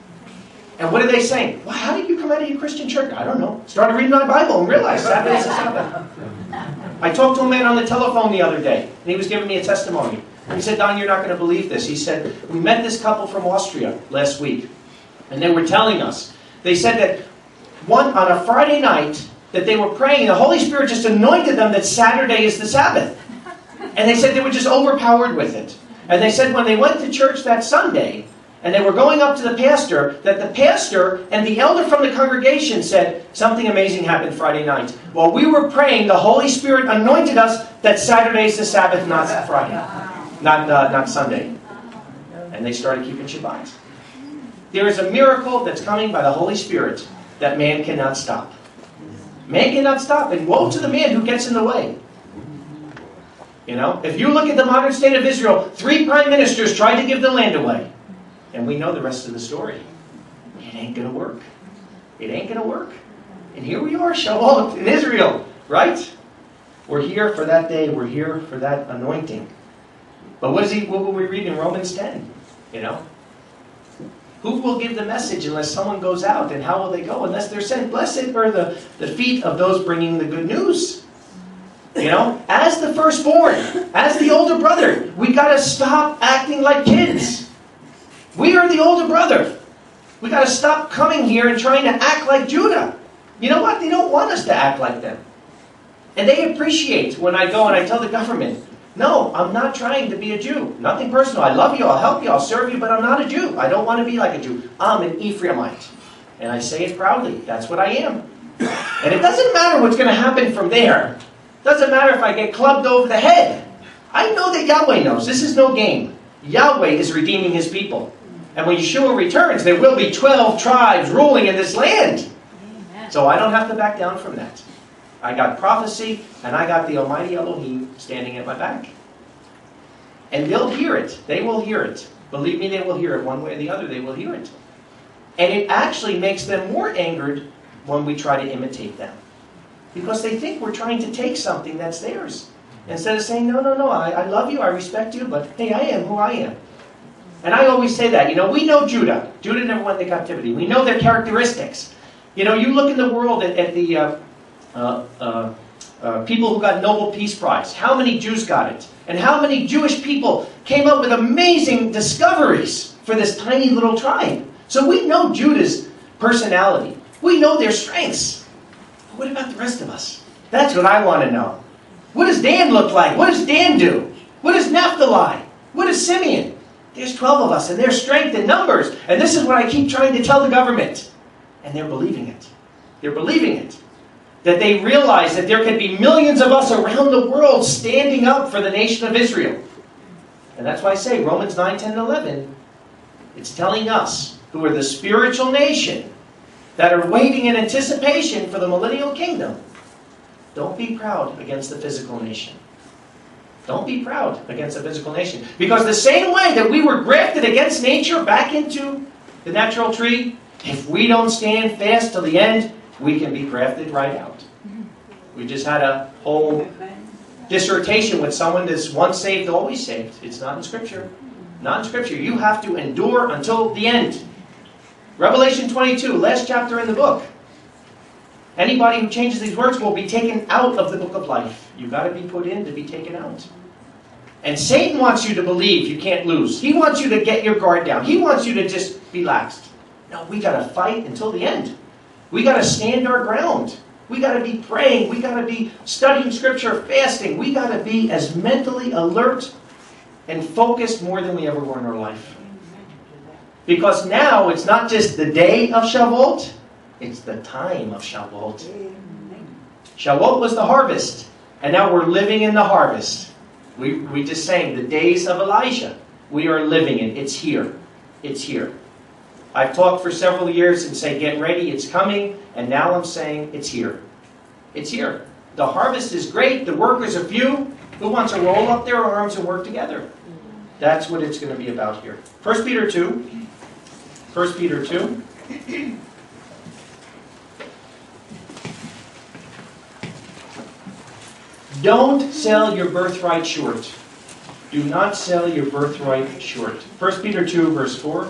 A: And what are they saying? Well, how did you come out of your Christian church? I don't know. Started reading my Bible and realized Sabbath is a Sabbath. I talked to a man on the telephone the other day, and he was giving me a testimony. He said, Don, you're not going to believe this. He said, we met this couple from Austria last week, and they were telling us. They said that one on a Friday night that they were praying, and the Holy Spirit just anointed them that Saturday is the Sabbath. And they said they were just overpowered with it. And they said when they went to church that Sunday, and they were going up to the pastor, that the pastor and the elder from the congregation said, something amazing happened Friday night. While we were praying, the Holy Spirit anointed us that Saturday is the Sabbath, not Friday. Not, uh, not Sunday. And they started keeping Shabbat. There is a miracle that's coming by the Holy Spirit that man cannot stop. Man cannot stop. And woe to the man who gets in the way. You know, if you look at the modern state of Israel, three prime ministers tried to give the land away. And we know the rest of the story. It ain't going to work. It ain't going to work. And here we are, Shavuot, in Israel, right? We're here for that day. We're here for that anointing. But what is he? What will we read in Romans ten? You know? Who will give the message unless someone goes out? And how will they go? Unless they're sent. Blessed are the, the feet of those bringing the good news. You know, as the firstborn, as the older brother, we got to stop acting like kids. We are the older brother. We got to stop coming here and trying to act like Judah. You know what? They don't want us to act like them. And they appreciate when I go and I tell the government, no, I'm not trying to be a Jew. Nothing personal. I love you, I'll help you, I'll serve you, but I'm not a Jew. I don't want to be like a Jew. I'm an Ephraimite. And I say it proudly. That's what I am. And it doesn't matter what's going to happen from there. It doesn't matter if I get clubbed over the head. I know that Yahweh knows. This is no game. Yahweh is redeeming His people. And when Yeshua returns, there will be twelve tribes ruling in this land.
D: Amen.
A: So I don't have to back down from that. I got prophecy, and I got the Almighty Elohim standing at my back. And they'll hear it. They will hear it. Believe me, they will hear it one way or the other. They will hear it. And it actually makes them more angered when we try to imitate them. Because they think we're trying to take something that's theirs. Instead of saying, no, no, no, I, I love you, I respect you, but hey, I am who I am. And I always say that. You know, we know Judah. Judah never went into captivity. We know their characteristics. You know, you look in the world at, at the uh, uh, uh, uh, people who got Nobel Peace Prize. How many Jews got it? And how many Jewish people came up with amazing discoveries for this tiny little tribe? So we know Judah's personality. We know their strengths. But what about the rest of us? That's what I want to know. What does Dan look like? What does Dan do? What does Naphtali? What is Simeon? There's twelve of us, and there's strength in numbers. And this is what I keep trying to tell the government. And they're believing it. They're believing it. That they realize that there can be millions of us around the world standing up for the nation of Israel. And that's why I say Romans nine, ten, and eleven, it's telling us, who are the spiritual nation, that are waiting in anticipation for the millennial kingdom, don't be proud against the physical nation. Don't be proud against the physical nation. Because the same way that we were grafted against nature back into the natural tree, if we don't stand fast till the end, we can be grafted right out. We just had a whole dissertation with someone that's once saved, always saved. It's not in Scripture. Not in Scripture. You have to endure until the end. Revelation twenty-two, last chapter in the book. Anybody who changes these words will be taken out of the book of life. You've got to be put in to be taken out. And Satan wants you to believe you can't lose. He wants you to get your guard down. He wants you to just be laxed. No, we got to fight until the end. We got to stand our ground. We got to be praying. We got to be studying Scripture, fasting. We got to be as mentally alert and focused more than we ever were in our life. Because now it's not just the day of Shavuot, it's the time of Shavuot. Shavuot was the harvest, and now we're living in the harvest. We, we just sang the days of Elijah. We are living it. It's here. It's here. I've talked for several years and say, get ready, it's coming. And now I'm saying, it's here. It's here. The harvest is great. The workers are few. Who wants to roll up their arms and work together? That's what it's going to be about here. First Peter two. First Peter two. Don't sell your birthright short. Do not sell your birthright short. First Peter two, verse four.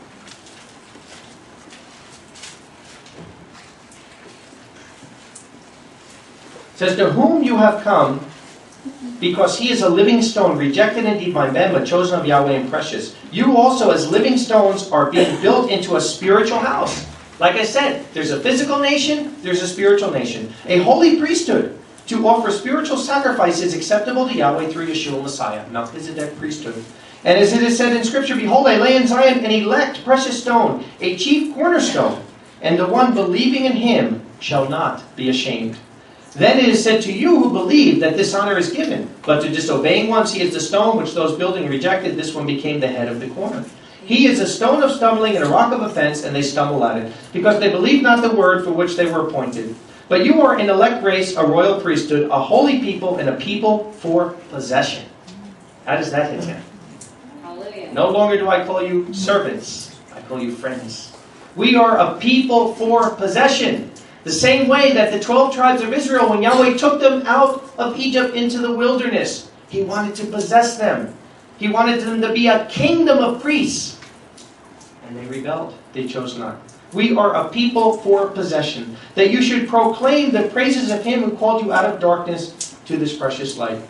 A: It says, to whom you have come, because he is a living stone, rejected indeed by men, but chosen of Yahweh and precious. You also, as living stones, are being built into a spiritual house. Like I said, there's a physical nation, there's a spiritual nation. A holy priesthood, to offer spiritual sacrifices acceptable to Yahweh through Yeshua Messiah. Melchizedek priesthood. And as it is said in Scripture, behold, I lay in Zion an elect, precious stone, a chief cornerstone, and the one believing in him shall not be ashamed. Then it is said to you who believe that this honor is given. But to disobeying ones, he is the stone which those building rejected. This one became the head of the corner. He is a stone of stumbling and a rock of offense, and they stumble at it, because they believe not the word for which they were appointed. But you are an elect race, a royal priesthood, a holy people, and a people for possession. How does that hit him? Hallelujah. No longer do I call you servants. I call you friends. We are a people for possession. The same way that the twelve tribes of Israel, when Yahweh took them out of Egypt into the wilderness, He wanted to possess them. He wanted them to be a kingdom of priests. And they rebelled. They chose not. We are a people for possession. That you should proclaim the praises of Him who called you out of darkness to this precious light.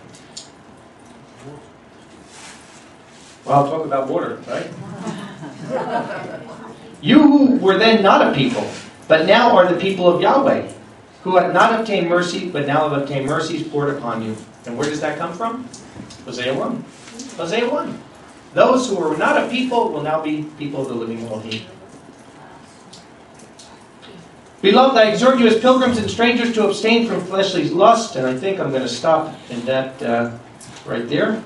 A: Well, I'll talk about water, right? You who were then not a people, but now are the people of Yahweh, who had not obtained mercy, but now have obtained mercies poured upon you. And where does that come from? Hosea one. Hosea one. Those who were not a people will now be people of the living Elohim. Beloved, I exhort you as pilgrims and strangers to abstain from fleshly lust, and I think I'm going to stop in that uh, right there.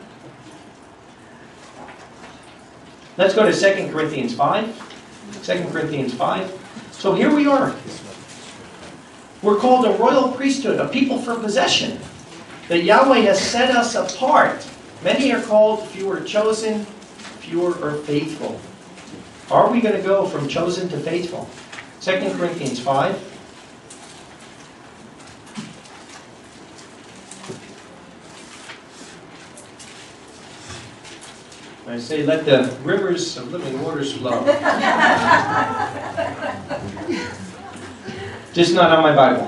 A: Let's go to Second Corinthians five. Second Corinthians five. So here we are. We're called a royal priesthood, a people for possession. That Yahweh has set us apart. Many are called, few are chosen, fewer are faithful. Are we going to go from chosen to faithful? Second Corinthians five. I say, let the rivers of living waters flow. Just not on my Bible.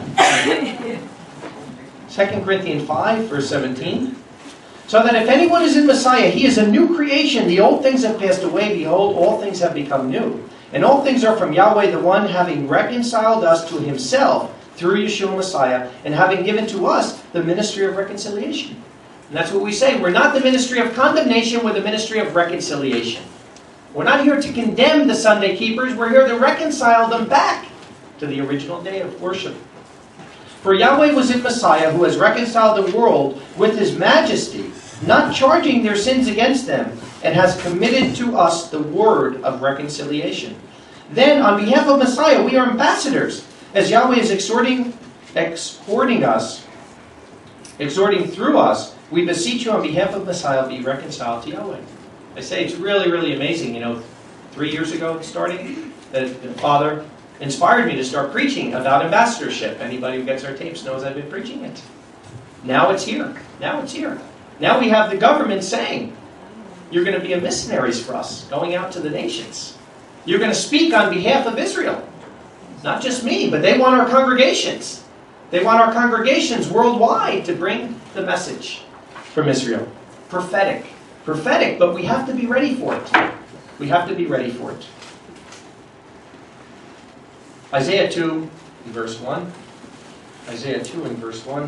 A: Second Corinthians five, verse seventeen. So that if anyone is in Messiah, he is a new creation. The old things have passed away. Behold, all things have become new. And all things are from Yahweh, the one having reconciled us to himself through Yeshua Messiah, and having given to us the ministry of reconciliation. And that's what we say. We're not the ministry of condemnation, we're the ministry of reconciliation. We're not here to condemn the Sunday keepers, we're here to reconcile them back to the original day of worship. For Yahweh was in Messiah, who has reconciled the world with his majesty, not charging their sins against them, and has committed to us the word of reconciliation. Then, on behalf of Messiah, we are ambassadors, as Yahweh is exhorting, exhorting us, exhorting through us. We beseech you on behalf of Messiah, be reconciled to Yahweh. I say it's really, really amazing. You know, three years ago starting, that the Father inspired me to start preaching about ambassadorship. Anybody who gets our tapes knows I've been preaching it. Now it's here. Now it's here. Now we have the government saying, you're going to be a missionaries for us, going out to the nations. You're going to speak on behalf of Israel. Not just me, but they want our congregations. They want our congregations worldwide to bring the message from Israel. Prophetic. Prophetic, but we have to be ready for it. We have to be ready for it. Isaiah two, in verse one. Isaiah two, in verse one.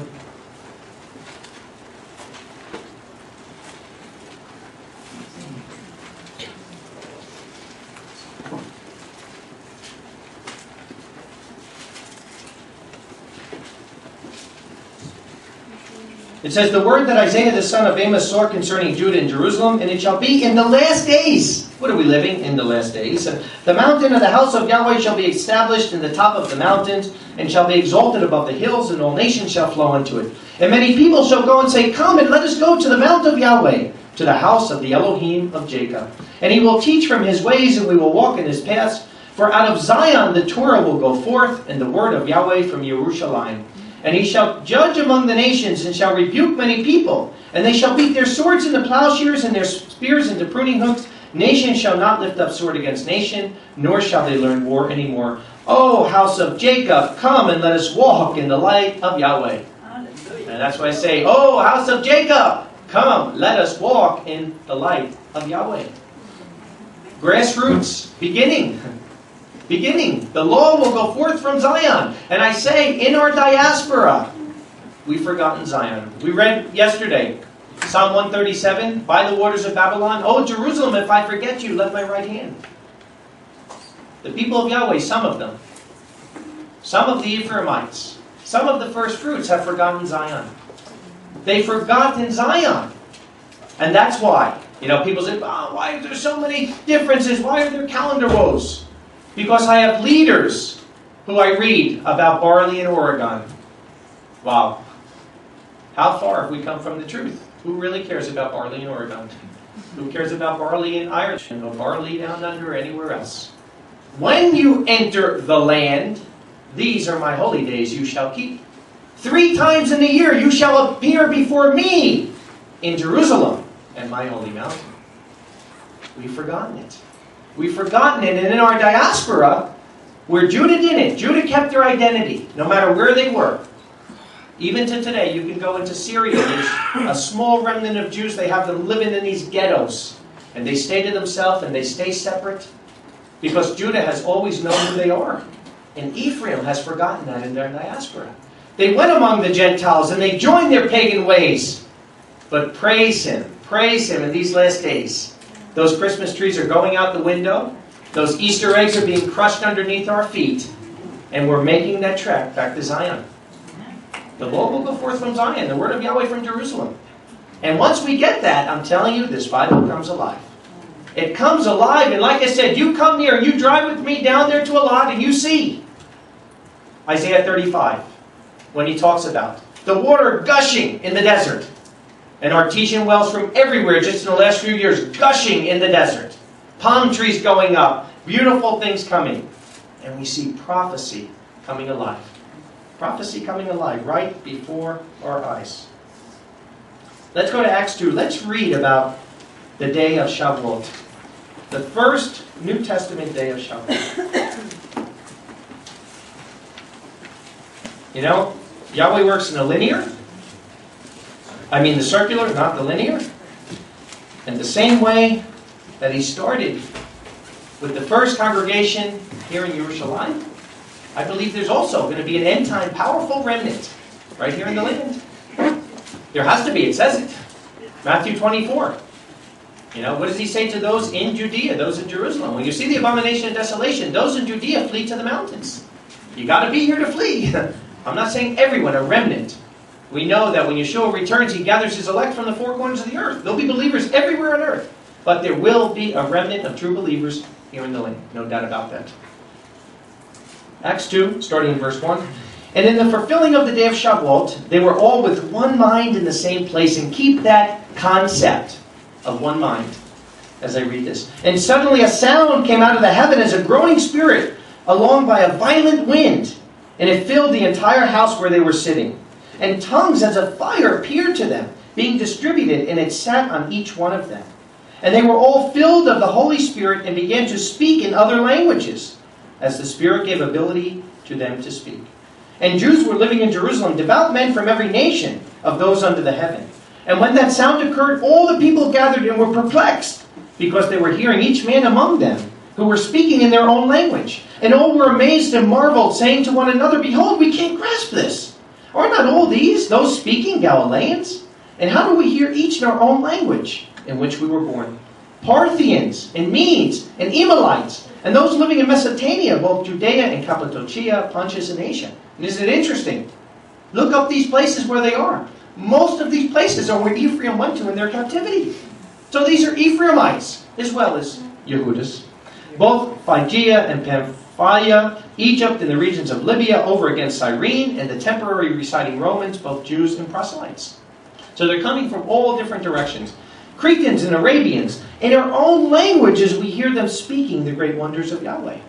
A: It says, the word that Isaiah the son of Amos saw concerning Judah and Jerusalem, and it shall be in the last days. What are we living in the last days? The mountain of the house of Yahweh shall be established in the top of the mountains, and shall be exalted above the hills, and all nations shall flow unto it. And many people shall go and say, come and let us go to the mount of Yahweh, to the house of the Elohim of Jacob. And he will teach from his ways, and we will walk in his paths. For out of Zion the Torah will go forth, and the word of Yahweh from Jerusalem. And he shall judge among the nations, and shall rebuke many people. And they shall beat their swords into plowshares, and their spears into pruning hooks. Nation shall not lift up sword against nation, nor shall they learn war anymore. O house of Jacob, come and let us walk in the light of Yahweh. Hallelujah. And that's why I say, O house of Jacob, come, let us walk in the light of Yahweh. Grassroots, beginning. Beginning. The law will go forth from Zion. And I say, in our diaspora, we've forgotten Zion. We read yesterday, Psalm one thirty-seven, by the waters of Babylon. Oh, Jerusalem, if I forget you, let my right hand. The people of Yahweh, some of them, some of the Ephraimites, some of the first fruits have forgotten Zion. They've forgotten Zion. And that's why. You know, people say, oh, why are there so many differences? Why are there calendar woes? Because I have leaders who I read about barley in Oregon. Wow. How far have we come from the truth? Who really cares about barley in Oregon? Who cares about barley in Ireland or barley down under or anywhere else? When you enter the land, these are my holy days you shall keep. Three times in a year you shall appear before me in Jerusalem and my holy mountain. We've forgotten it. We've forgotten it, and in our diaspora, where Judah didn't, Judah kept their identity, no matter where they were. Even to today, you can go into Syria, there's a small remnant of Jews, they have them living in these ghettos, and they stay to themselves, and they stay separate. because Judah has always known who they are. And Ephraim has forgotten that in their diaspora. They went among the Gentiles and they joined their pagan ways. But praise Him, praise Him in these last days. Those Christmas trees are going out the window. Those Easter eggs are being crushed underneath our feet. And we're making that trek back to Zion. The Lord will go forth from Zion, the word of Yahweh from Jerusalem. And once we get that, I'm telling you, this Bible comes alive. It comes alive, and like I said, you come near and you drive with me down there to a lot and you see Isaiah thirty-five, when he talks about the water gushing in the desert. And artesian wells from everywhere just in the last few years gushing in the desert. Palm trees going up, beautiful things coming. And we see prophecy coming alive. Prophecy coming alive right before our eyes. Let's go to Acts two. Let's read about the day of Shavuot. The first New Testament day of Shavuot. You know, Yahweh works in a linear. I mean the circular, not the linear. And the same way that He started with the first congregation here in Jerusalem, I believe there's also going to be an end-time powerful remnant right here in the land. There has to be, it says it. Matthew twenty-four. You know, what does He say to those in Judea, those in Jerusalem? When you see the abomination of desolation, those in Judea flee to the mountains. You got to be here to flee. I'm not saying everyone, a remnant. We know that when Yeshua returns, He gathers His elect from the four corners of the earth. There'll be believers everywhere on earth. But there will be a remnant of true believers here in the land. No doubt about that. Acts two, starting in verse one. And in the fulfilling of the day of Shavuot, they were all with one mind in the same place. And keep that concept of one mind as I read this. And suddenly a sound came out of the heaven as a groaning spirit, along by a violent wind. And it filled the entire house where they were sitting. And tongues as of fire appeared to them, being distributed, and it sat on each one of them. And they were all filled of the Holy Spirit and began to speak in other languages, as the Spirit gave ability to them to speak. And Jews were living in Jerusalem, devout men from every nation of those under the heaven. And when that sound occurred, all the people gathered and were perplexed, because they were hearing each man among them, who were speaking in their own language. And all were amazed and marveled, saying to one another, Behold, we can't grasp this. Are not all these, those speaking, Galileans? And how do we hear each in our own language in which we were born? Parthians, and Medes, and Emalites, and those living in Mesopotamia, both Judea and Cappadocia, Pontus, and Asia. And isn't it interesting? Look up these places where they are. Most of these places are where Ephraim went to in their captivity. So these are Ephraimites, as well as Yehudis. Both Phrygia and Pamphylia, Egypt and the regions of Libya over against Cyrene, and the temporary residing Romans, both Jews and proselytes. So they're coming from all different directions. Cretans and Arabians, in our own languages we hear them speaking the great wonders of Yahweh.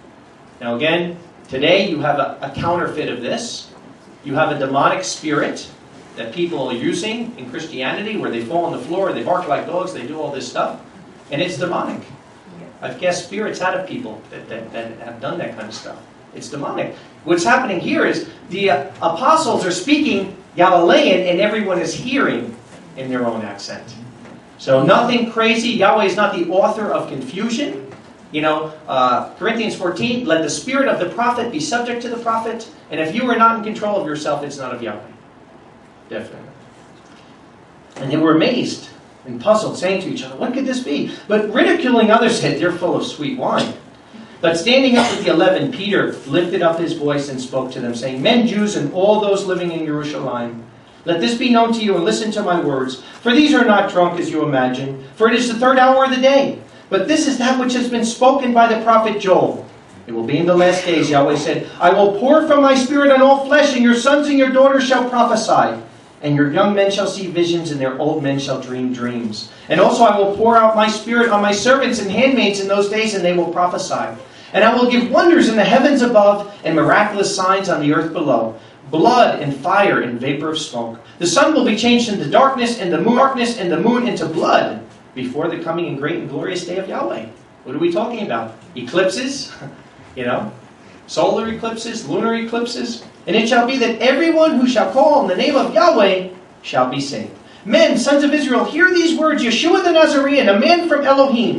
A: Now again, today you have a, a counterfeit of this. You have a demonic spirit that people are using in Christianity, where they fall on the floor, they bark like dogs, they do all this stuff. And it's demonic. I've cast spirits out of people that, that, that have done that kind of stuff. It's demonic. What's happening here is the uh, apostles are speaking Galilean and everyone is hearing in their own accent. So nothing crazy. Yahweh is not the author of confusion. You know, uh, Corinthians fourteen, let the spirit of the prophet be subject to the prophet. And if you are not in control of yourself, it's not of Yahweh. Definitely. And they were amazed and puzzled, saying to each other, what could this be? But ridiculing others said, they're full of sweet wine. But standing up with the eleven, Peter lifted up his voice and spoke to them, saying, Men, Jews, and all those living in Jerusalem, let this be known to you, and listen to my words. For these are not drunk as you imagine, for it is the third hour of the day. But this is that which has been spoken by the prophet Joel. It will be in the last days, Yahweh said, I will pour from my spirit on all flesh, and your sons and your daughters shall prophesy. And your young men shall see visions, and their old men shall dream dreams. And also I will pour out my spirit on my servants and handmaids in those days, and they will prophesy. And I will give wonders in the heavens above, and miraculous signs on the earth below. Blood and fire and vapor of smoke. The sun will be changed into darkness, and the moon, darkness, and the moon into blood, before the coming and great and glorious day of Yahweh. What are we talking about? Eclipses? You know? Solar eclipses? Lunar eclipses? And it shall be that everyone who shall call on the name of Yahweh shall be saved. Men, sons of Israel, hear these words. Yeshua the Nazarene, a man from Elohim,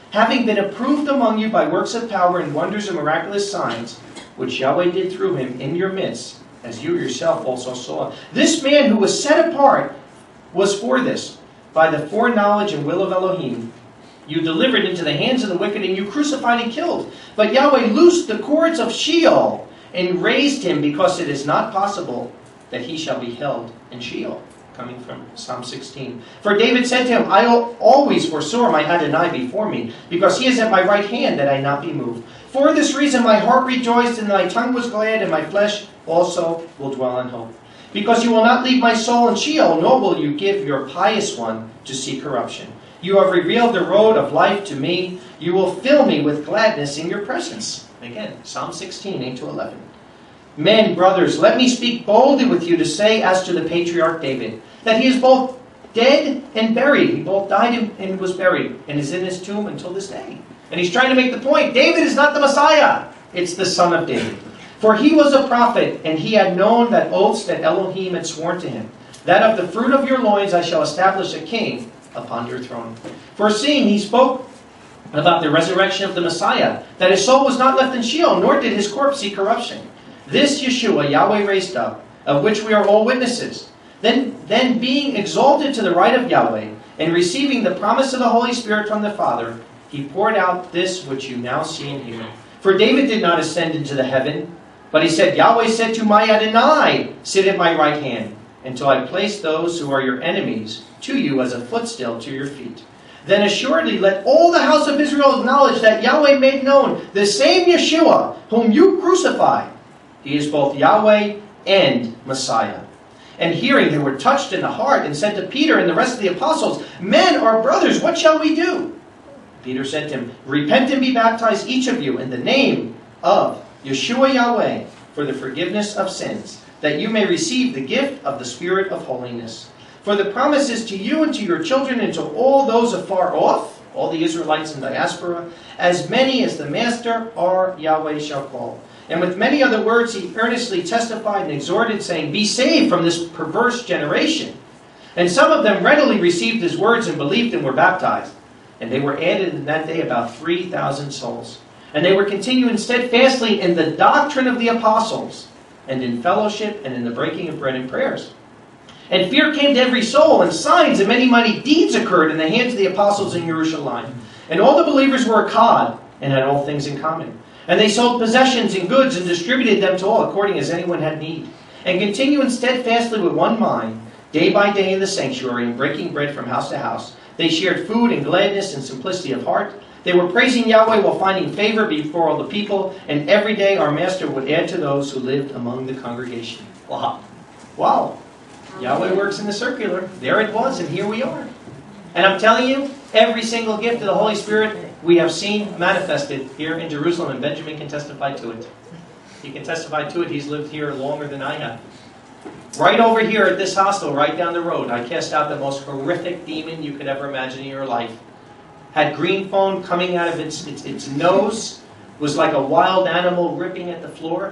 A: having been approved among you by works of power and wonders and miraculous signs, which Yahweh did through him in your midst, as you yourself also saw. This man who was set apart was for this, by the foreknowledge and will of Elohim. You delivered into the hands of the wicked, and you crucified and killed. But Yahweh loosed the cords of Sheol, and raised him, because it is not possible that he shall be held in Sheol. Coming from Psalm sixteen. For David said to him, I always foresaw my Adonai before me, because he is at my right hand, that I not be moved. For this reason my heart rejoiced, and my tongue was glad, and my flesh also will dwell in hope. Because you will not leave my soul in Sheol, nor will you give your pious one to see corruption. You have revealed the road of life to me. You will fill me with gladness in your presence. Again, Psalm sixteen, eight to eleven. Men, brothers, let me speak boldly with you to say as to the patriarch David, that he is both dead and buried. He both died and was buried, and is in his tomb until this day. And he's trying to make the point, David is not the Messiah. It's the son of David. For he was a prophet, and he had known that oaths that Elohim had sworn to him, that of the fruit of your loins I shall establish a king upon your throne. Foreseeing, he spoke about the resurrection of the Messiah, that his soul was not left in Sheol, nor did his corpse see corruption. This Yeshua Yahweh raised up, of which we are all witnesses. Then, then being exalted to the right of Yahweh, and receiving the promise of the Holy Spirit from the Father, he poured out this which you now see and hear. For David did not ascend into the heaven, but he said, Yahweh said to my Adonai, sit at my right hand, until I place those who are your enemies to you as a footstool to your feet. Then assuredly let all the house of Israel acknowledge that Yahweh made known the same Yeshua, whom you crucified. He is both Yahweh and Messiah. And hearing, they were touched in the heart, and said to Peter and the rest of the apostles, Men or brothers, what shall we do? Peter said to him, Repent and be baptized, each of you, in the name of Yeshua Yahweh, for the forgiveness of sins, that you may receive the gift of the Spirit of holiness. For the promise is to you and to your children and to all those afar off, all the Israelites in diaspora, as many as the Master our Yahweh shall call. And with many other words he earnestly testified and exhorted, saying, Be saved from this perverse generation. And some of them readily received his words and believed and were baptized. And they were added in that day about three thousand souls. And they were continuing steadfastly in the doctrine of the apostles, and in fellowship, and in the breaking of bread and prayers. And fear came to every soul, and signs and many mighty deeds occurred in the hands of the apostles in Jerusalem. And all the believers were Akkad, and had all things in common. And they sold possessions and goods, and distributed them to all, according as anyone had need. And continuing steadfastly with one mind, day by day in the sanctuary, and breaking bread from house to house, they shared food and gladness and simplicity of heart. They were praising Yahweh while finding favor before all the people, and every day our Master would add to those who lived among the congregation. Wow. Wow. Yahweh works in the circular. There it was, and here we are. And I'm telling you, every single gift of the Holy Spirit we have seen manifested here in Jerusalem, and Benjamin can testify to it. He can testify to it. He's lived here longer than I have. Right over here at this hostel, right down the road, I cast out the most horrific demon you could ever imagine in your life. Had green foam coming out of its, its, its nose, was like a wild animal ripping at the floor.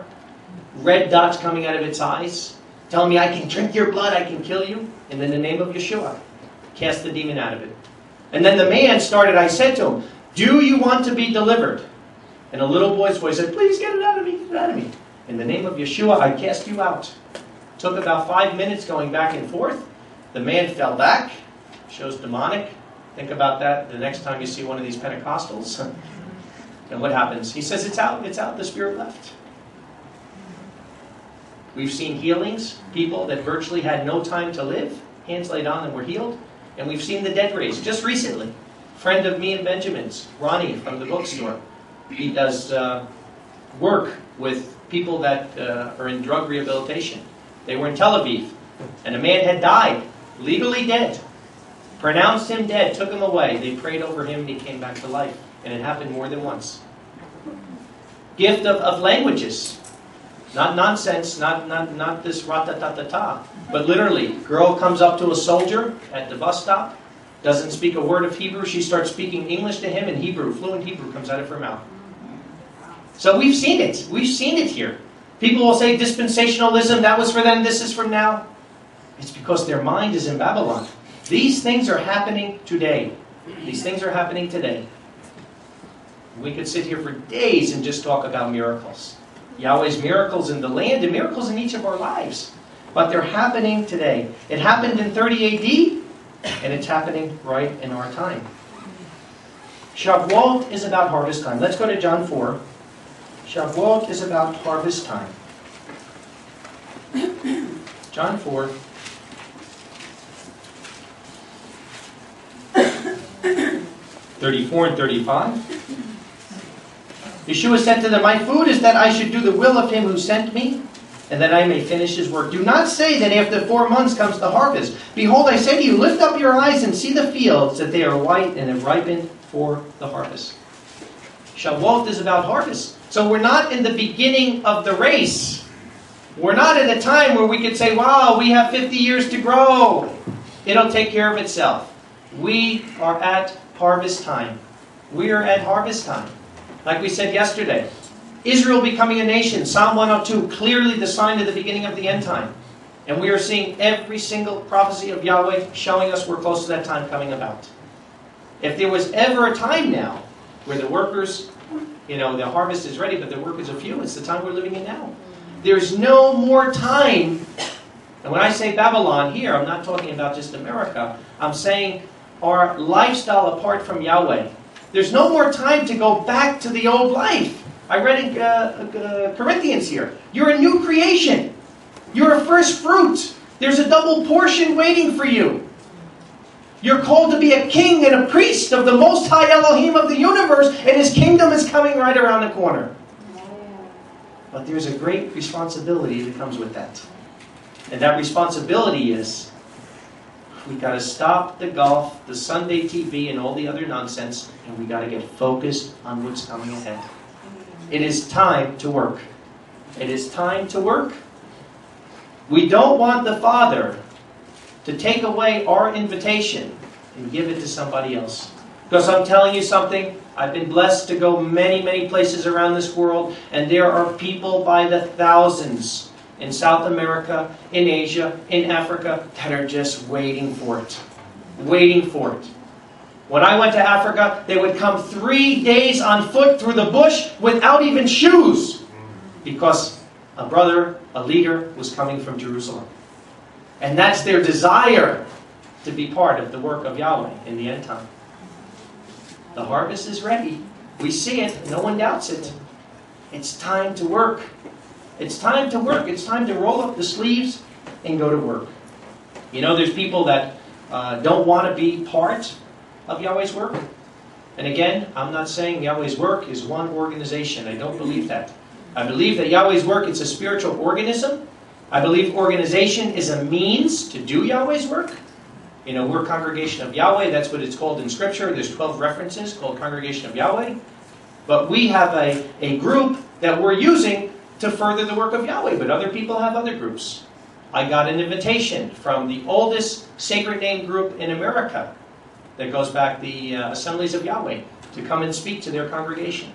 A: Red dots coming out of its eyes, telling me, I can drink your blood, I can kill you. And in the name of Yeshua, cast the demon out of it. And then the man started, I said to him, do you want to be delivered? And a little boy's voice said, please get it out of me, get it out of me. In the name of Yeshua, I cast you out. Took about five minutes going back and forth. The man fell back. Shows demonic. Think about that the next time you see one of these Pentecostals. And what happens? He says, it's out, it's out, the spirit left. We've seen healings, people that virtually had no time to live, hands laid on them were healed. And we've seen the dead raised, just recently. Friend of me and Benjamin's, Ronnie from the bookstore. He does uh, work with people that uh, are in drug rehabilitation. They were in Tel Aviv, and a man had died, legally dead. Pronounced him dead, took him away. They prayed over him, and he came back to life. And it happened more than once. Gift of, of languages. Not nonsense, not, not, not this rata-ta-ta-ta. But literally, girl comes up to a soldier at the bus stop, doesn't speak a word of Hebrew. She starts speaking English to him, and Hebrew, fluent Hebrew comes out of her mouth. So we've seen it. We've seen it here. People will say dispensationalism, that was for them, this is from now. It's because their mind is in Babylon. These things are happening today. These things are happening today. We could sit here for days and just talk about miracles. Yahweh's miracles in the land and miracles in each of our lives. But they're happening today. It happened in thirty A D, and it's happening right in our time. Shavuot is about harvest time. Let's go to John four. Shavuot is about harvest time. John four. thirty-four and thirty-five. Yeshua said to them, "My food is that I should do the will of him who sent me, and that I may finish his work. Do not say that after four months comes the harvest. Behold, I say to you, lift up your eyes and see the fields, that they are white and have ripened for the harvest." Shavuot is about harvest. So we're not in the beginning of the race. We're not at a time where we could say, wow, we have fifty years to grow. It'll take care of itself. We are at harvest time. We are at harvest time. Like we said yesterday, Israel becoming a nation, Psalm one oh two, clearly the sign of the beginning of the end time. And we are seeing every single prophecy of Yahweh showing us we're close to that time coming about. If there was ever a time now where the workers, you know, the harvest is ready, but the workers are few, it's the time we're living in now. There's no more time. And when I say Babylon here, I'm not talking about just America. I'm saying our lifestyle apart from Yahweh. There's no more time to go back to the old life. I read in uh, uh, Corinthians here. You're a new creation. You're a first fruit. There's a double portion waiting for you. You're called to be a king and a priest of the Most High Elohim of the universe, and His kingdom is coming right around the corner. But there's a great responsibility that comes with that. And that responsibility is, we've got to stop the golf, the Sunday T V, and all the other nonsense, and we've got to get focused on what's coming ahead. It is time to work. It is time to work. We don't want the Father to take away our invitation and give it to somebody else. Because I'm telling you something, I've been blessed to go many, many places around this world, and there are people by the thousands in South America, in Asia, in Africa, that are just waiting for it. Waiting for it. When I went to Africa, they would come three days on foot through the bush without even shoes, because a brother, a leader, was coming from Jerusalem. And that's their desire to be part of the work of Yahweh in the end time. The harvest is ready. We see it. No one doubts it. It's time to work. It's time to work. It's time to roll up the sleeves and go to work. You know, there's people that uh, don't want to be part of Yahweh's work. And again, I'm not saying Yahweh's work is one organization. I don't believe that. I believe that Yahweh's work is a spiritual organism. I believe organization is a means to do Yahweh's work. You know, we're Congregation of Yahweh. That's what it's called in Scripture. There's twelve references called Congregation of Yahweh. But we have a, a group that we're using to further the work of Yahweh. But other people have other groups. I got an invitation from the oldest sacred name group in America that goes back, the uh, Assemblies of Yahweh, to come and speak to their congregation.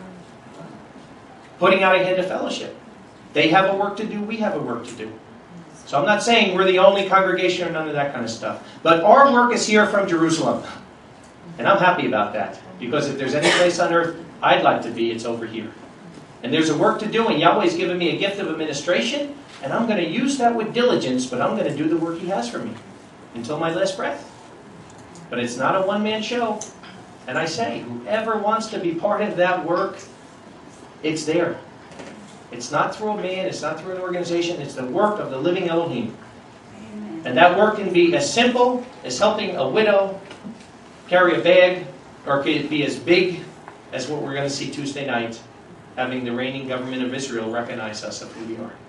A: Putting out a hand of fellowship. They have a work to do, we have a work to do. So I'm not saying we're the only congregation or none of that kind of stuff. But our work is here from Jerusalem. And I'm happy about that. Because if there's any place on earth I'd like to be, it's over here. And there's a work to do, and Yahweh's given me a gift of administration, and I'm going to use that with diligence, but I'm going to do the work He has for me until my last breath. But it's not a one-man show. And I say, whoever wants to be part of that work, it's there. It's not through a man, it's not through an organization, it's the work of the living Elohim. Amen. And that work can be as simple as helping a widow carry a bag, or it could be as big as what we're going to see Tuesday night, having the reigning government of Israel recognize us of who we are.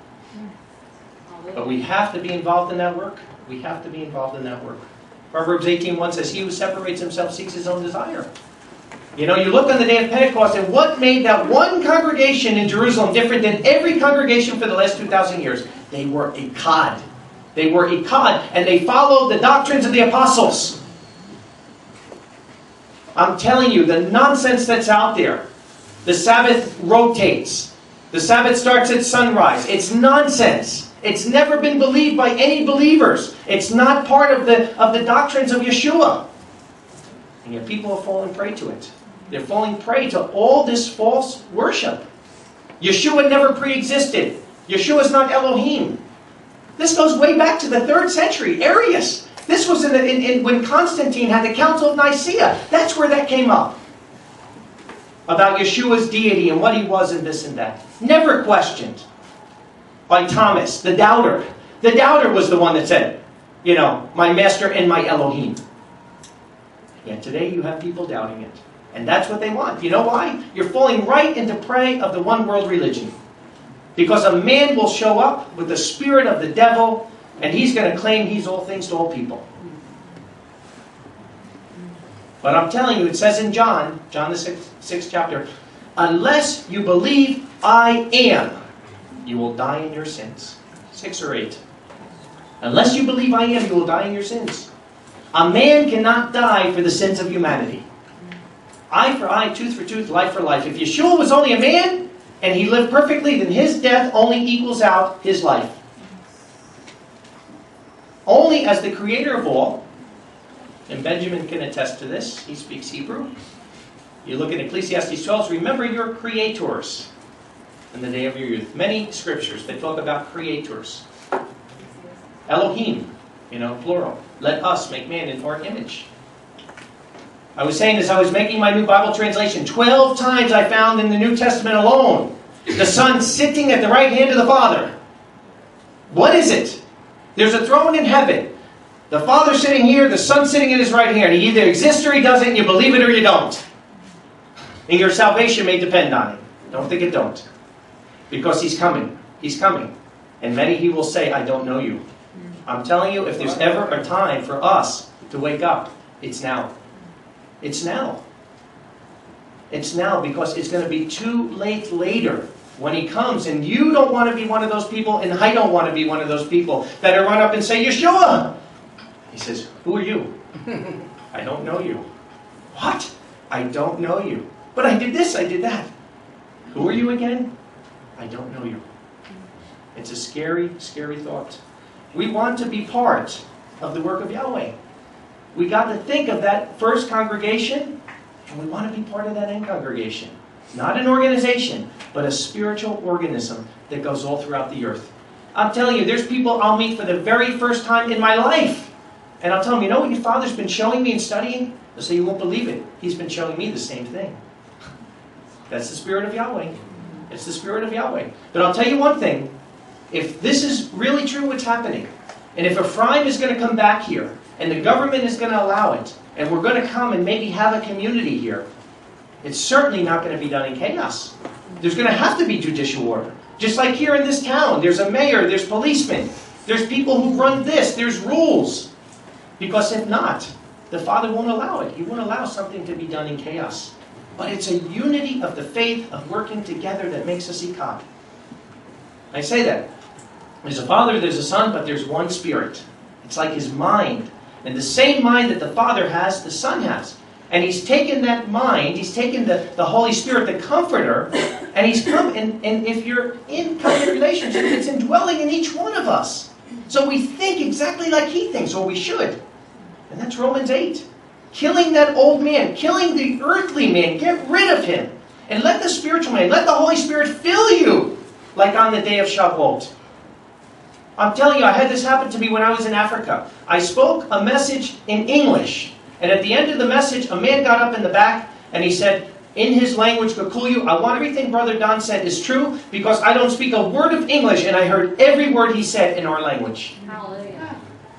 A: But we have to be involved in that work. We have to be involved in that work. Proverbs eighteen one says, "He who separates himself seeks his own desire." You know, you look on the day of Pentecost, and what made that one congregation in Jerusalem different than every congregation for the last two thousand years? They were Echad. They were Echad, and they followed the doctrines of the apostles. I'm telling you, the nonsense that's out there. The Sabbath rotates. The Sabbath starts at sunrise. It's nonsense. It's never been believed by any believers. It's not part of the, of the doctrines of Yeshua. And yet people have fallen prey to it. They're falling prey to all this false worship. Yeshua never pre-existed. Yeshua is not Elohim. This goes way back to the third century. Arius. This was in, the, in, in when Constantine had the Council of Nicaea. That's where that came up. About Yeshua's deity and what he was and this and that. Never questioned by Thomas, the doubter. The doubter was the one that said, you know, my master and my Elohim. Yet today you have people doubting it. And that's what they want. You know why? You're falling right into prey of the one world religion. Because a man will show up with the spirit of the devil, and he's going to claim he's all things to all people. But I'm telling you, it says in John, John the sixth, sixth chapter, unless you believe I am, you will die in your sins. Six or eight. Unless you believe I am, you will die in your sins. A man cannot die for the sins of humanity. Eye for eye, tooth for tooth, life for life. If Yeshua was only a man, and he lived perfectly, then his death only equals out his life. Only as the creator of all, and Benjamin can attest to this, he speaks Hebrew. You look at Ecclesiastes twelve, remember your creators in the day of your youth. Many scriptures that talk about creators. Elohim, you know, plural. Let us make man in our image. I was saying as I was making my new Bible translation, twelve times I found in the New Testament alone the Son sitting at the right hand of the Father. What is it? There's a throne in heaven. The Father sitting here, the Son sitting at his right hand. He either exists or he doesn't. You believe it or you don't. And your salvation may depend on it. Don't think it don't. Because he's coming. He's coming. And many he will say, I don't know you. I'm telling you, if there's ever a time for us to wake up, it's now. It's now. It's now, because it's going to be too late later when he comes, and you don't want to be one of those people, and I don't want to be one of those people that run up and say, Yeshua! He says, who are you? I don't know you. What? I don't know you. But I did this, I did that. Who are you again? I don't know you. It's a scary, scary thought. We want to be part of the work of Yahweh. We got to think of that first congregation, and we want to be part of that end congregation. Not an organization, but a spiritual organism that goes all throughout the earth. I'm telling you, there's people I'll meet for the very first time in my life. And I'll tell them, you know what your father's been showing me and studying? They'll say, you won't believe it. He's been showing me the same thing. That's the Spirit of Yahweh. It's the Spirit of Yahweh. But I'll tell you one thing. If this is really true what's happening, and if Ephraim is going to come back here, and the government is going to allow it, and we're going to come and maybe have a community here, it's certainly not going to be done in chaos. There's going to have to be judicial order. Just like here in this town, there's a mayor, there's policemen, there's people who run this, there's rules. Because if not, the Father won't allow it. He won't allow something to be done in chaos. But it's a unity of the faith of working together that makes us Echad. I say that. There's a Father, there's a Son, but there's one Spirit. It's like His mind. And the same mind that the Father has, the Son has. And He's taken that mind, He's taken the, the Holy Spirit, the Comforter, and He's come, and, and if you're in covenant relationship, it's indwelling in each one of us. So we think exactly like He thinks, or we should. And that's Romans eight. Killing that old man, killing the earthly man, get rid of him. And let the spiritual man, let the Holy Spirit fill you, like on the day of Shavuot. I'm telling you, I had this happen to me when I was in Africa. I spoke a message in English. And at the end of the message, a man got up in the back and he said, in his language, Kikuyu, I want everything Brother Don said is true because I don't speak a word of English and I heard every word he said in our language.
D: Hallelujah.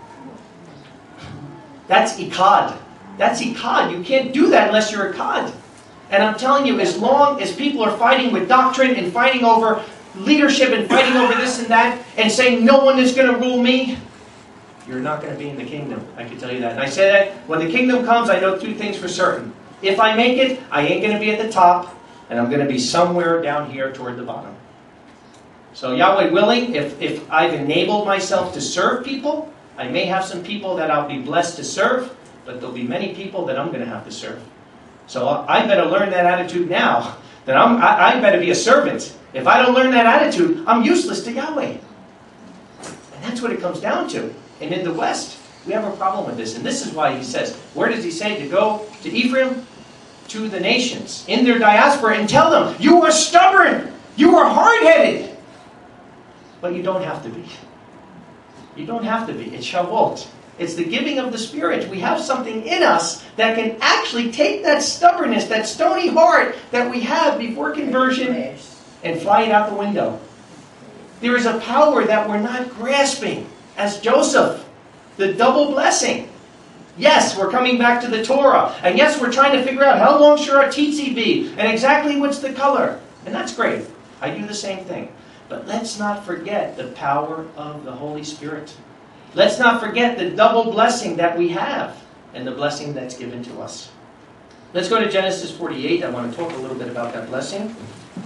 A: That's Echad. That's Echad. You can't do that unless you're Echad. And I'm telling you, as long as people are fighting with doctrine and fighting over leadership and fighting over this and that and saying no one is going to rule me, you're not going to be in the kingdom. I can tell you that. And I say that when the kingdom comes, I know two things for certain. If I make it, I ain't going to be at the top, and I'm going to be somewhere down here toward the bottom. So Yahweh willing, if, if I've enabled myself to serve people, I may have some people that I'll be blessed to serve, but there'll be many people that I'm going to have to serve. So I better learn that attitude now, that I'm, I, I better be a servant. If I don't learn that attitude, I'm useless to Yahweh. And that's what it comes down to. And in the West, we have a problem with this. And this is why he says, where does he say to go? To Ephraim? to the nations in their diaspora and tell them, you are stubborn, you are hard-headed. But you don't have to be. You don't have to be. It's Shavuot. It's the giving of the Spirit. We have something in us that can actually take that stubbornness, that stony heart that we have before conversion and fly it out the window. There is a power that we're not grasping as Joseph. The double blessing. Yes, we're coming back to the Torah. And yes, we're trying to figure out how long should our tzitzit be and exactly what's the color. And that's great. I do the same thing. But let's not forget the power of the Holy Spirit. Let's not forget the double blessing that we have and the blessing that's given to us. Let's go to Genesis forty-eight. I want to talk a little bit about that blessing.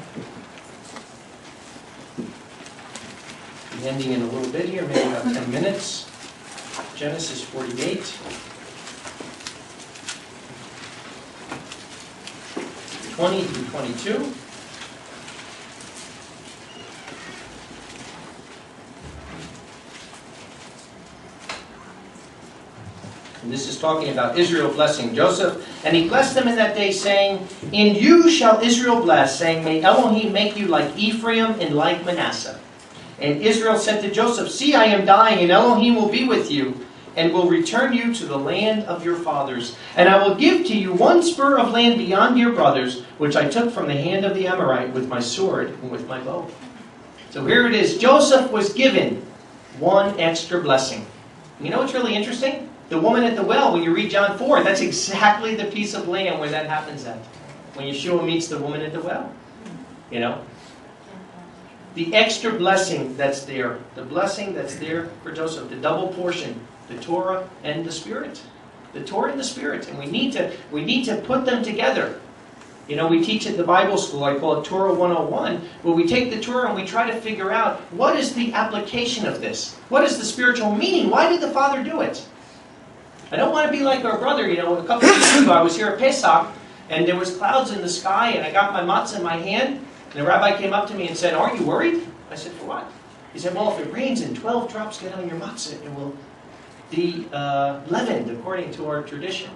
A: I'm ending in a little bit here, maybe about ten minutes. Genesis forty-eight. twenty through twenty-two. And this is talking about Israel blessing Joseph. And he blessed them in that day, saying, in you shall Israel bless, saying, may Elohim make you like Ephraim and like Manasseh. And Israel said to Joseph, see, I am dying, and Elohim will be with you, and will return you to the land of your fathers. And I will give to you one spur of land beyond your brothers, which I took from the hand of the Amorite with my sword and with my bow. So here it is. Joseph was given one extra blessing. You know what's really interesting? The woman at the well, when you read John four, that's exactly the piece of land where that happens at. When Yeshua meets the woman at the well. You know? The extra blessing that's there. The blessing that's there for Joseph. The double portion. The Torah and the Spirit. The Torah and the Spirit. And we need to, we need to put them together. You know, we teach at the Bible school, I call it Torah one oh one, where we take the Torah and we try to figure out what is the application of this? What is the spiritual meaning? Why did the Father do it? I don't want to be like our brother. You know, a couple of weeks ago I was here at Pesach, and there was clouds in the sky, and I got my matzah in my hand, and the rabbi came up to me and said, are you worried? I said, for what? He said, well, if it rains and twelve drops get on your matzah, it will be uh, leavened according to our tradition.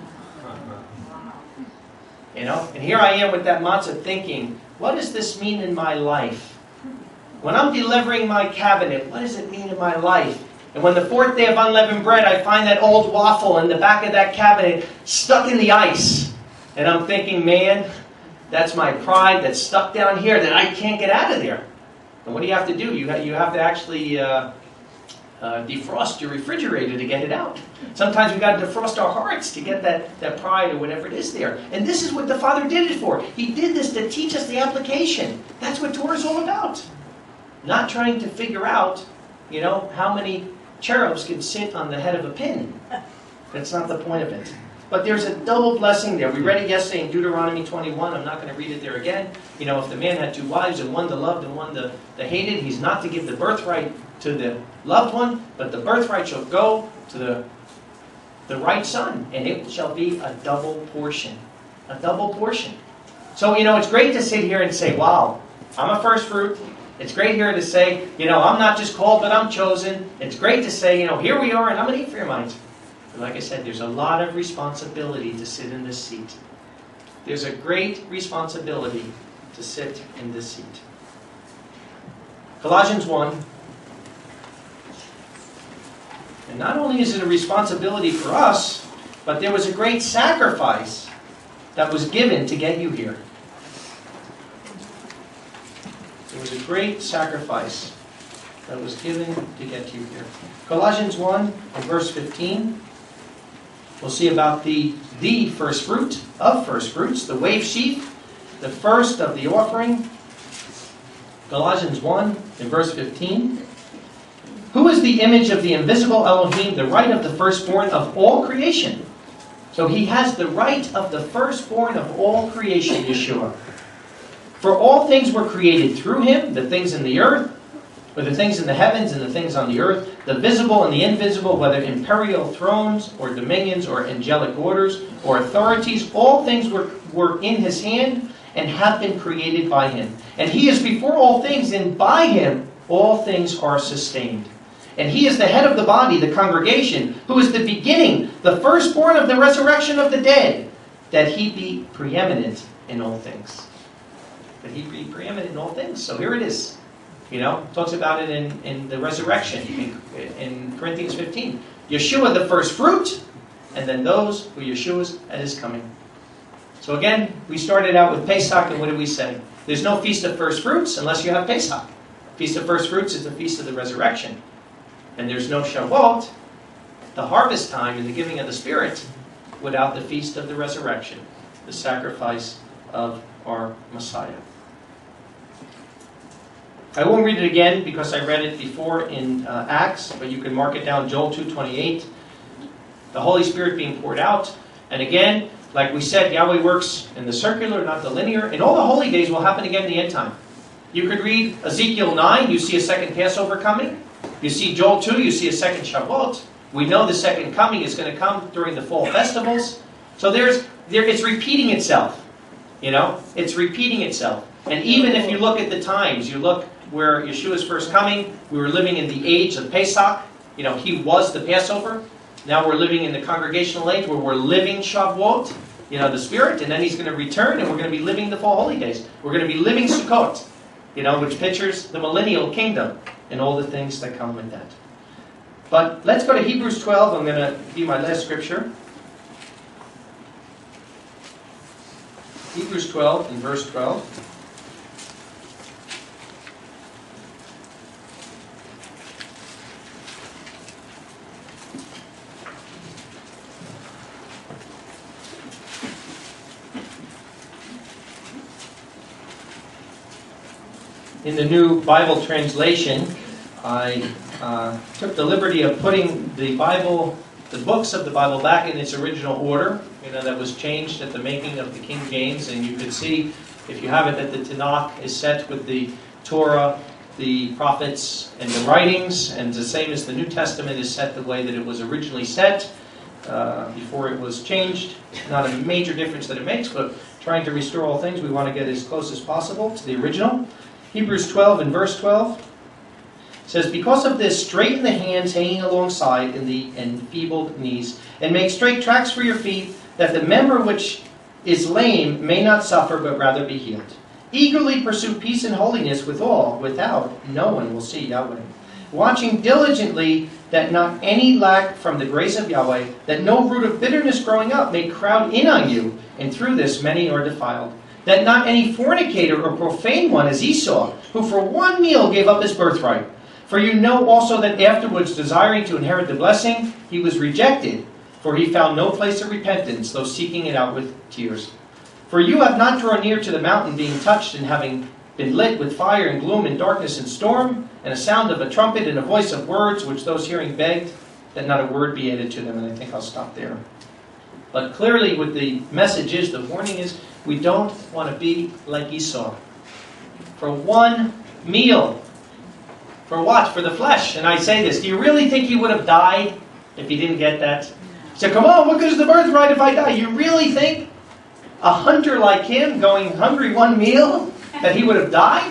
A: You know, and here I am with that matzah thinking, what does this mean in my life? When I'm delivering my cabinet, what does it mean in my life? And when the fourth day of unleavened bread, I find that old waffle in the back of that cabinet stuck in the ice. And I'm thinking, man, that's my pride that's stuck down here that I can't get out of there. And what do you have to do? You have, you have to actually uh, uh, defrost your refrigerator to get it out. Sometimes we've got to defrost our hearts to get that, that pride or whatever it is there. And this is what the Father did it for. He did this to teach us the application. That's what Torah is all about. Not trying to figure out, you know, how many cherubs can sit on the head of a pin. That's not the point of it. But there's a double blessing there. We read it yesterday in Deuteronomy twenty-one. I'm not going to read it there again. You know, if the man had two wives, and one the loved and one the, the hated, he's not to give the birthright to the loved one, but the birthright shall go to the, the right son, and it shall be a double portion. A double portion. So, you know, it's great to sit here and say, wow, I'm a first fruit. It's great here to say, you know, I'm not just called, but I'm chosen. It's great to say, you know, here we are, and I'm an Ephraimite. But like I said, there's a lot of responsibility to sit in this seat. There's a great responsibility to sit in this seat. Colossians one. And not only is it a responsibility for us, but there was a great sacrifice that was given to get you here. There was a great sacrifice that was given to get you here. Colossians one and verse fifteen. We'll see about the, the first fruit of first fruits, the wave sheaf, the first of the offering. Colossians one and verse fifteen. Who is the image of the invisible Elohim, the right of the firstborn of all creation? So he has the right of the firstborn of all creation, Yeshua. For all things were created through him, the things in the earth, or the things in the heavens and the things on the earth, the visible and the invisible, whether imperial thrones or dominions or angelic orders or authorities, all things were, were in his hand and have been created by him. And he is before all things, and by him all things are sustained. And he is the head of the body, the congregation, who is the beginning, the firstborn of the resurrection of the dead. that he be preeminent in all things. That he be preeminent in all things. So here it is. You know, talks about it in, in the resurrection in, in Corinthians fifteen. Yeshua the first fruit, and then those who Yeshua's at his coming. So again, we started out with Pesach, and what did we say? There's no Feast of First Fruits unless you have Pesach. Feast of First Fruits is the Feast of the Resurrection. And there's no Shavuot, the harvest time and the giving of the Spirit, without the Feast of the Resurrection, the sacrifice of our Messiah. I won't read it again because I read it before in uh, Acts, but you can mark it down, Joel two twenty-eight. The Holy Spirit being poured out. And again, like we said, Yahweh works in the circular, not the linear. And all the holy days will happen again in the end time. You could read Ezekiel nine, you see a second Passover coming. You see Joel two, you see a second Shavuot. We know the second coming is going to come during the fall festivals. So there's, there, it's repeating itself. You know, it's repeating itself. And even if you look at the times, you look where Yeshua's first coming, we were living in the age of Pesach. You know, he was the Passover. Now we're living in the congregational age where we're living Shavuot, you know, the Spirit, and then he's going to return and we're going to be living the fall holy days. We're going to be living Sukkot, you know, which pictures the millennial kingdom and all the things that come with that. But let's go to Hebrews twelve. I'm going to give you my last scripture. Hebrews twelve and verse twelve. In the New Bible Translation, I uh, took the liberty of putting the Bible, the books of the Bible back in its original order. You know, that was changed at the making of the King James, and you could see, if you have it, that the Tanakh is set with the Torah, the prophets, and the writings, and the same as the New Testament is set the way that it was originally set uh, before it was changed. Not a major difference that it makes, but trying to restore all things, we want to get as close as possible to the original. Hebrews twelve and verse twelve says, because of this, straighten the hands hanging alongside and the enfeebled knees, and make straight tracks for your feet, that the member which is lame may not suffer, but rather be healed. Eagerly pursue peace and holiness with all, without no one will see Yahweh. Watching diligently that not any lack from the grace of Yahweh, that no root of bitterness growing up may crowd in on you, and through this many are defiled. That not any fornicator or profane one as Esau, who for one meal gave up his birthright. For you know also that afterwards, desiring to inherit the blessing, he was rejected, for he found no place of repentance, though seeking it out with tears. For you have not drawn near to the mountain, being touched and having been lit with fire and gloom and darkness and storm, and a sound of a trumpet and a voice of words, which those hearing begged that not a word be added to them. And I think I'll stop there. But clearly what the message is, the warning is, we don't want to be like Esau. For one meal. For what? For the flesh. And I say this, do you really think he would have died if he didn't get that? So come on, what good is the birthright if I die? You really think a hunter like him going hungry one meal, that he would have died?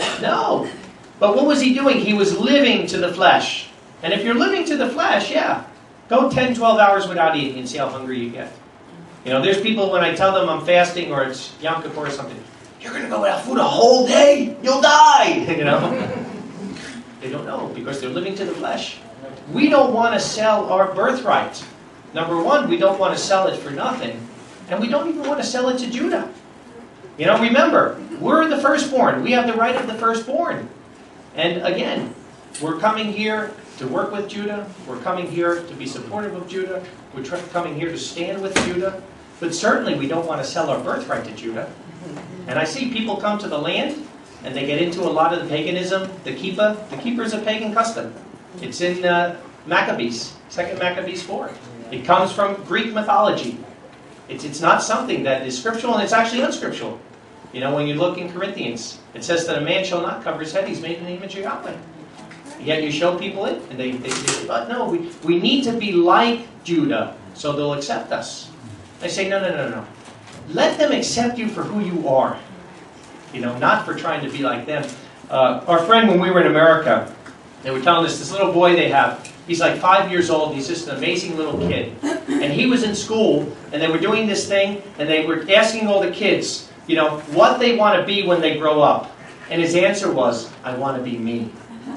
A: No. But what was he doing? He was living to the flesh. And if you're living to the flesh, yeah, go ten, twelve hours without eating and see how hungry you get. You know, there's people when I tell them I'm fasting or it's Yom Kippur or something, you're going to go without food a whole day? You'll die! You know? They don't know because they're living to the flesh. We don't want to sell our birthright. Number one, we don't want to sell it for nothing. And we don't even want to sell it to Judah. You know, remember, we're the firstborn. We have the right of the firstborn. And again, we're coming here to work with Judah. We're coming here to be supportive of Judah. We're tr- coming here to stand with Judah. But certainly we don't want to sell our birthright to Judah. And I see people come to the land and they get into a lot of the paganism, the kippah. The kippah is a pagan custom. It's in uh, Maccabees, Second Maccabees four. It comes from Greek mythology. It's, it's not something that is scriptural, and it's actually unscriptural. You know, when you look in Corinthians, it says that a man shall not cover his head. He's made in the image of Yahweh. Yet you show people it, and they, they say, but no, we, we need to be like Judah, so they'll accept us. I say, no, no, no, no. Let them accept you for who you are. You know, not for trying to be like them. Uh, our friend, when we were in America, they were telling us this little boy they have, He's like five years old. He's just an amazing little kid. And he was in school, and they were doing this thing, and they were asking all the kids, you know, what they want to be when they grow up. And his answer was, I want to be me.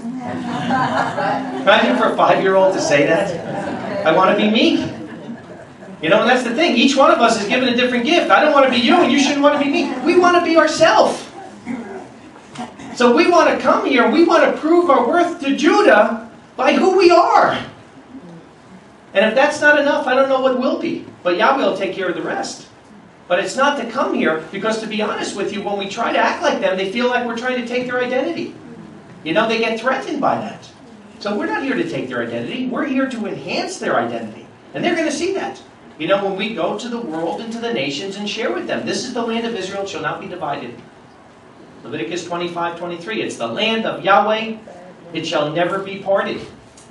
A: Imagine for a five-year-old to say that. I want to be me. You know, and that's the thing. Each one of us is given a different gift. I don't want to be you, and you shouldn't want to be me. We want to be ourselves. So we want to come here, we want to prove our worth to Judah by who we are. And if that's not enough, I don't know what will be. But Yahweh will take care of the rest. But it's not to come here, because to be honest with you, when we try to act like them, they feel like we're trying to take their identity. You know, they get threatened by that. So we're not here to take their identity. We're here to enhance their identity. And they're going to see that. You know, when we go to the world and to the nations and share with them, this is the land of Israel, it shall not be divided. Leviticus twenty-five twenty-three, it's the land of Yahweh, it shall never be parted.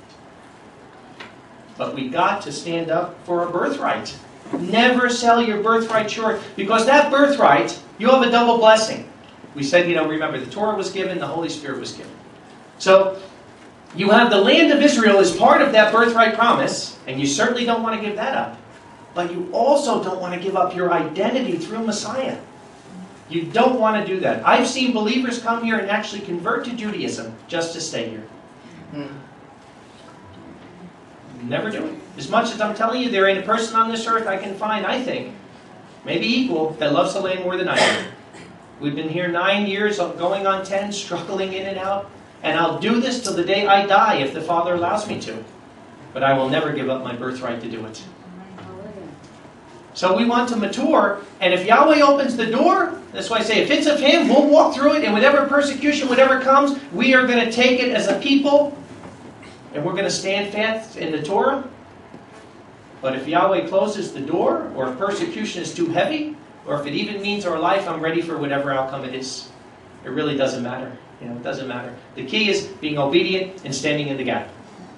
A: But we got to stand up for our birthright. Never sell your birthright short, because that birthright, you have a double blessing. We said, you know, remember, the Torah was given, the Holy Spirit was given. So, you have the land of Israel as part of that birthright promise, and you certainly don't want to give that up. But you also don't want to give up your identity through Messiah. You don't want to do that. I've seen believers come here and actually convert to Judaism just to stay here. Never do it. As much as I'm telling you, there ain't a person on this earth I can find, I think, maybe equal, that loves the land more than I do. We've been here nine years, going on ten, struggling in and out. And I'll do this till the day I die if the Father allows me to. But I will never give up my birthright to do it. So we want to mature, and if Yahweh opens the door, that's why I say, if it's of Him, we'll walk through it, and whatever persecution, whatever comes, we are going to take it as a people, and we're going to stand fast in the Torah. But if Yahweh closes the door, or if persecution is too heavy, or if it even means our life, I'm ready for whatever outcome it is. It really doesn't matter. You know, it doesn't matter. The key is being obedient and standing in the gap.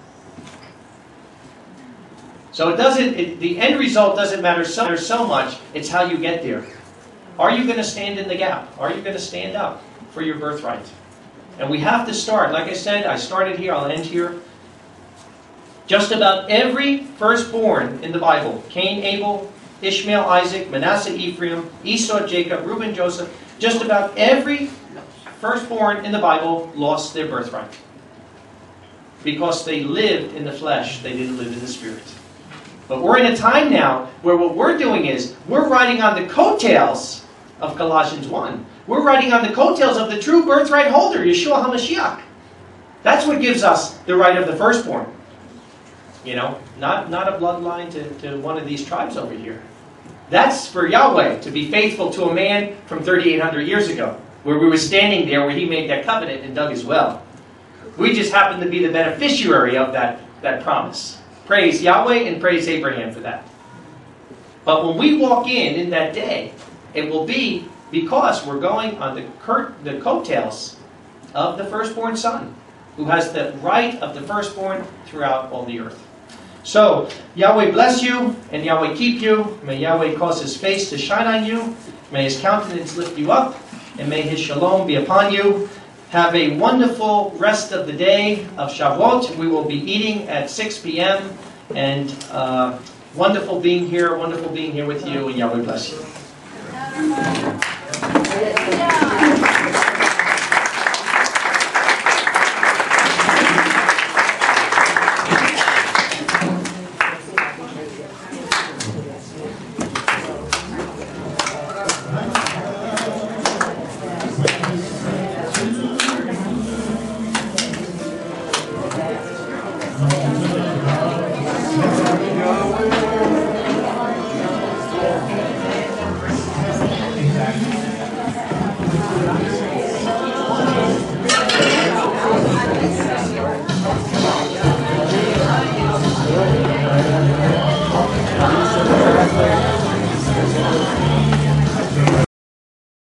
A: So it doesn't. It, the end result doesn't matter so, matter so much. It's how you get there. Are you going to stand in the gap? Are you going to stand up for your birthright? And we have to start. Like I said, I started here. I'll end here. Just about every firstborn in the Bible: Cain, Abel, Ishmael, Isaac, Manasseh, Ephraim, Esau, Jacob, Reuben, Joseph. Just about every firstborn in the Bible lost their birthright. Because they lived in the flesh, they didn't live in the spirit. But we're in a time now where what we're doing is, we're riding on the coattails of Colossians one. We're riding on the coattails of the true birthright holder, Yeshua HaMashiach. That's what gives us the right of the firstborn. You know, not, not a bloodline to, to one of these tribes over here. That's for Yahweh, to be faithful to a man from thirty-eight hundred years ago, where we were standing there where He made that covenant and dug his well. We just happen to be the beneficiary of that, that promise. Praise Yahweh and praise Abraham for that. But when we walk in in that day, it will be because we're going on the, cur- the coattails of the firstborn son, who has the right of the firstborn throughout all the earth. So, Yahweh bless you, and Yahweh keep you. May Yahweh cause His face to shine on you. May His countenance lift you up, and may His shalom be upon you. Have a wonderful rest of the day of Shavuot. We will be eating at six p.m. And uh, wonderful being here, wonderful being here with you, and Yahweh bless you.
D: Yeah.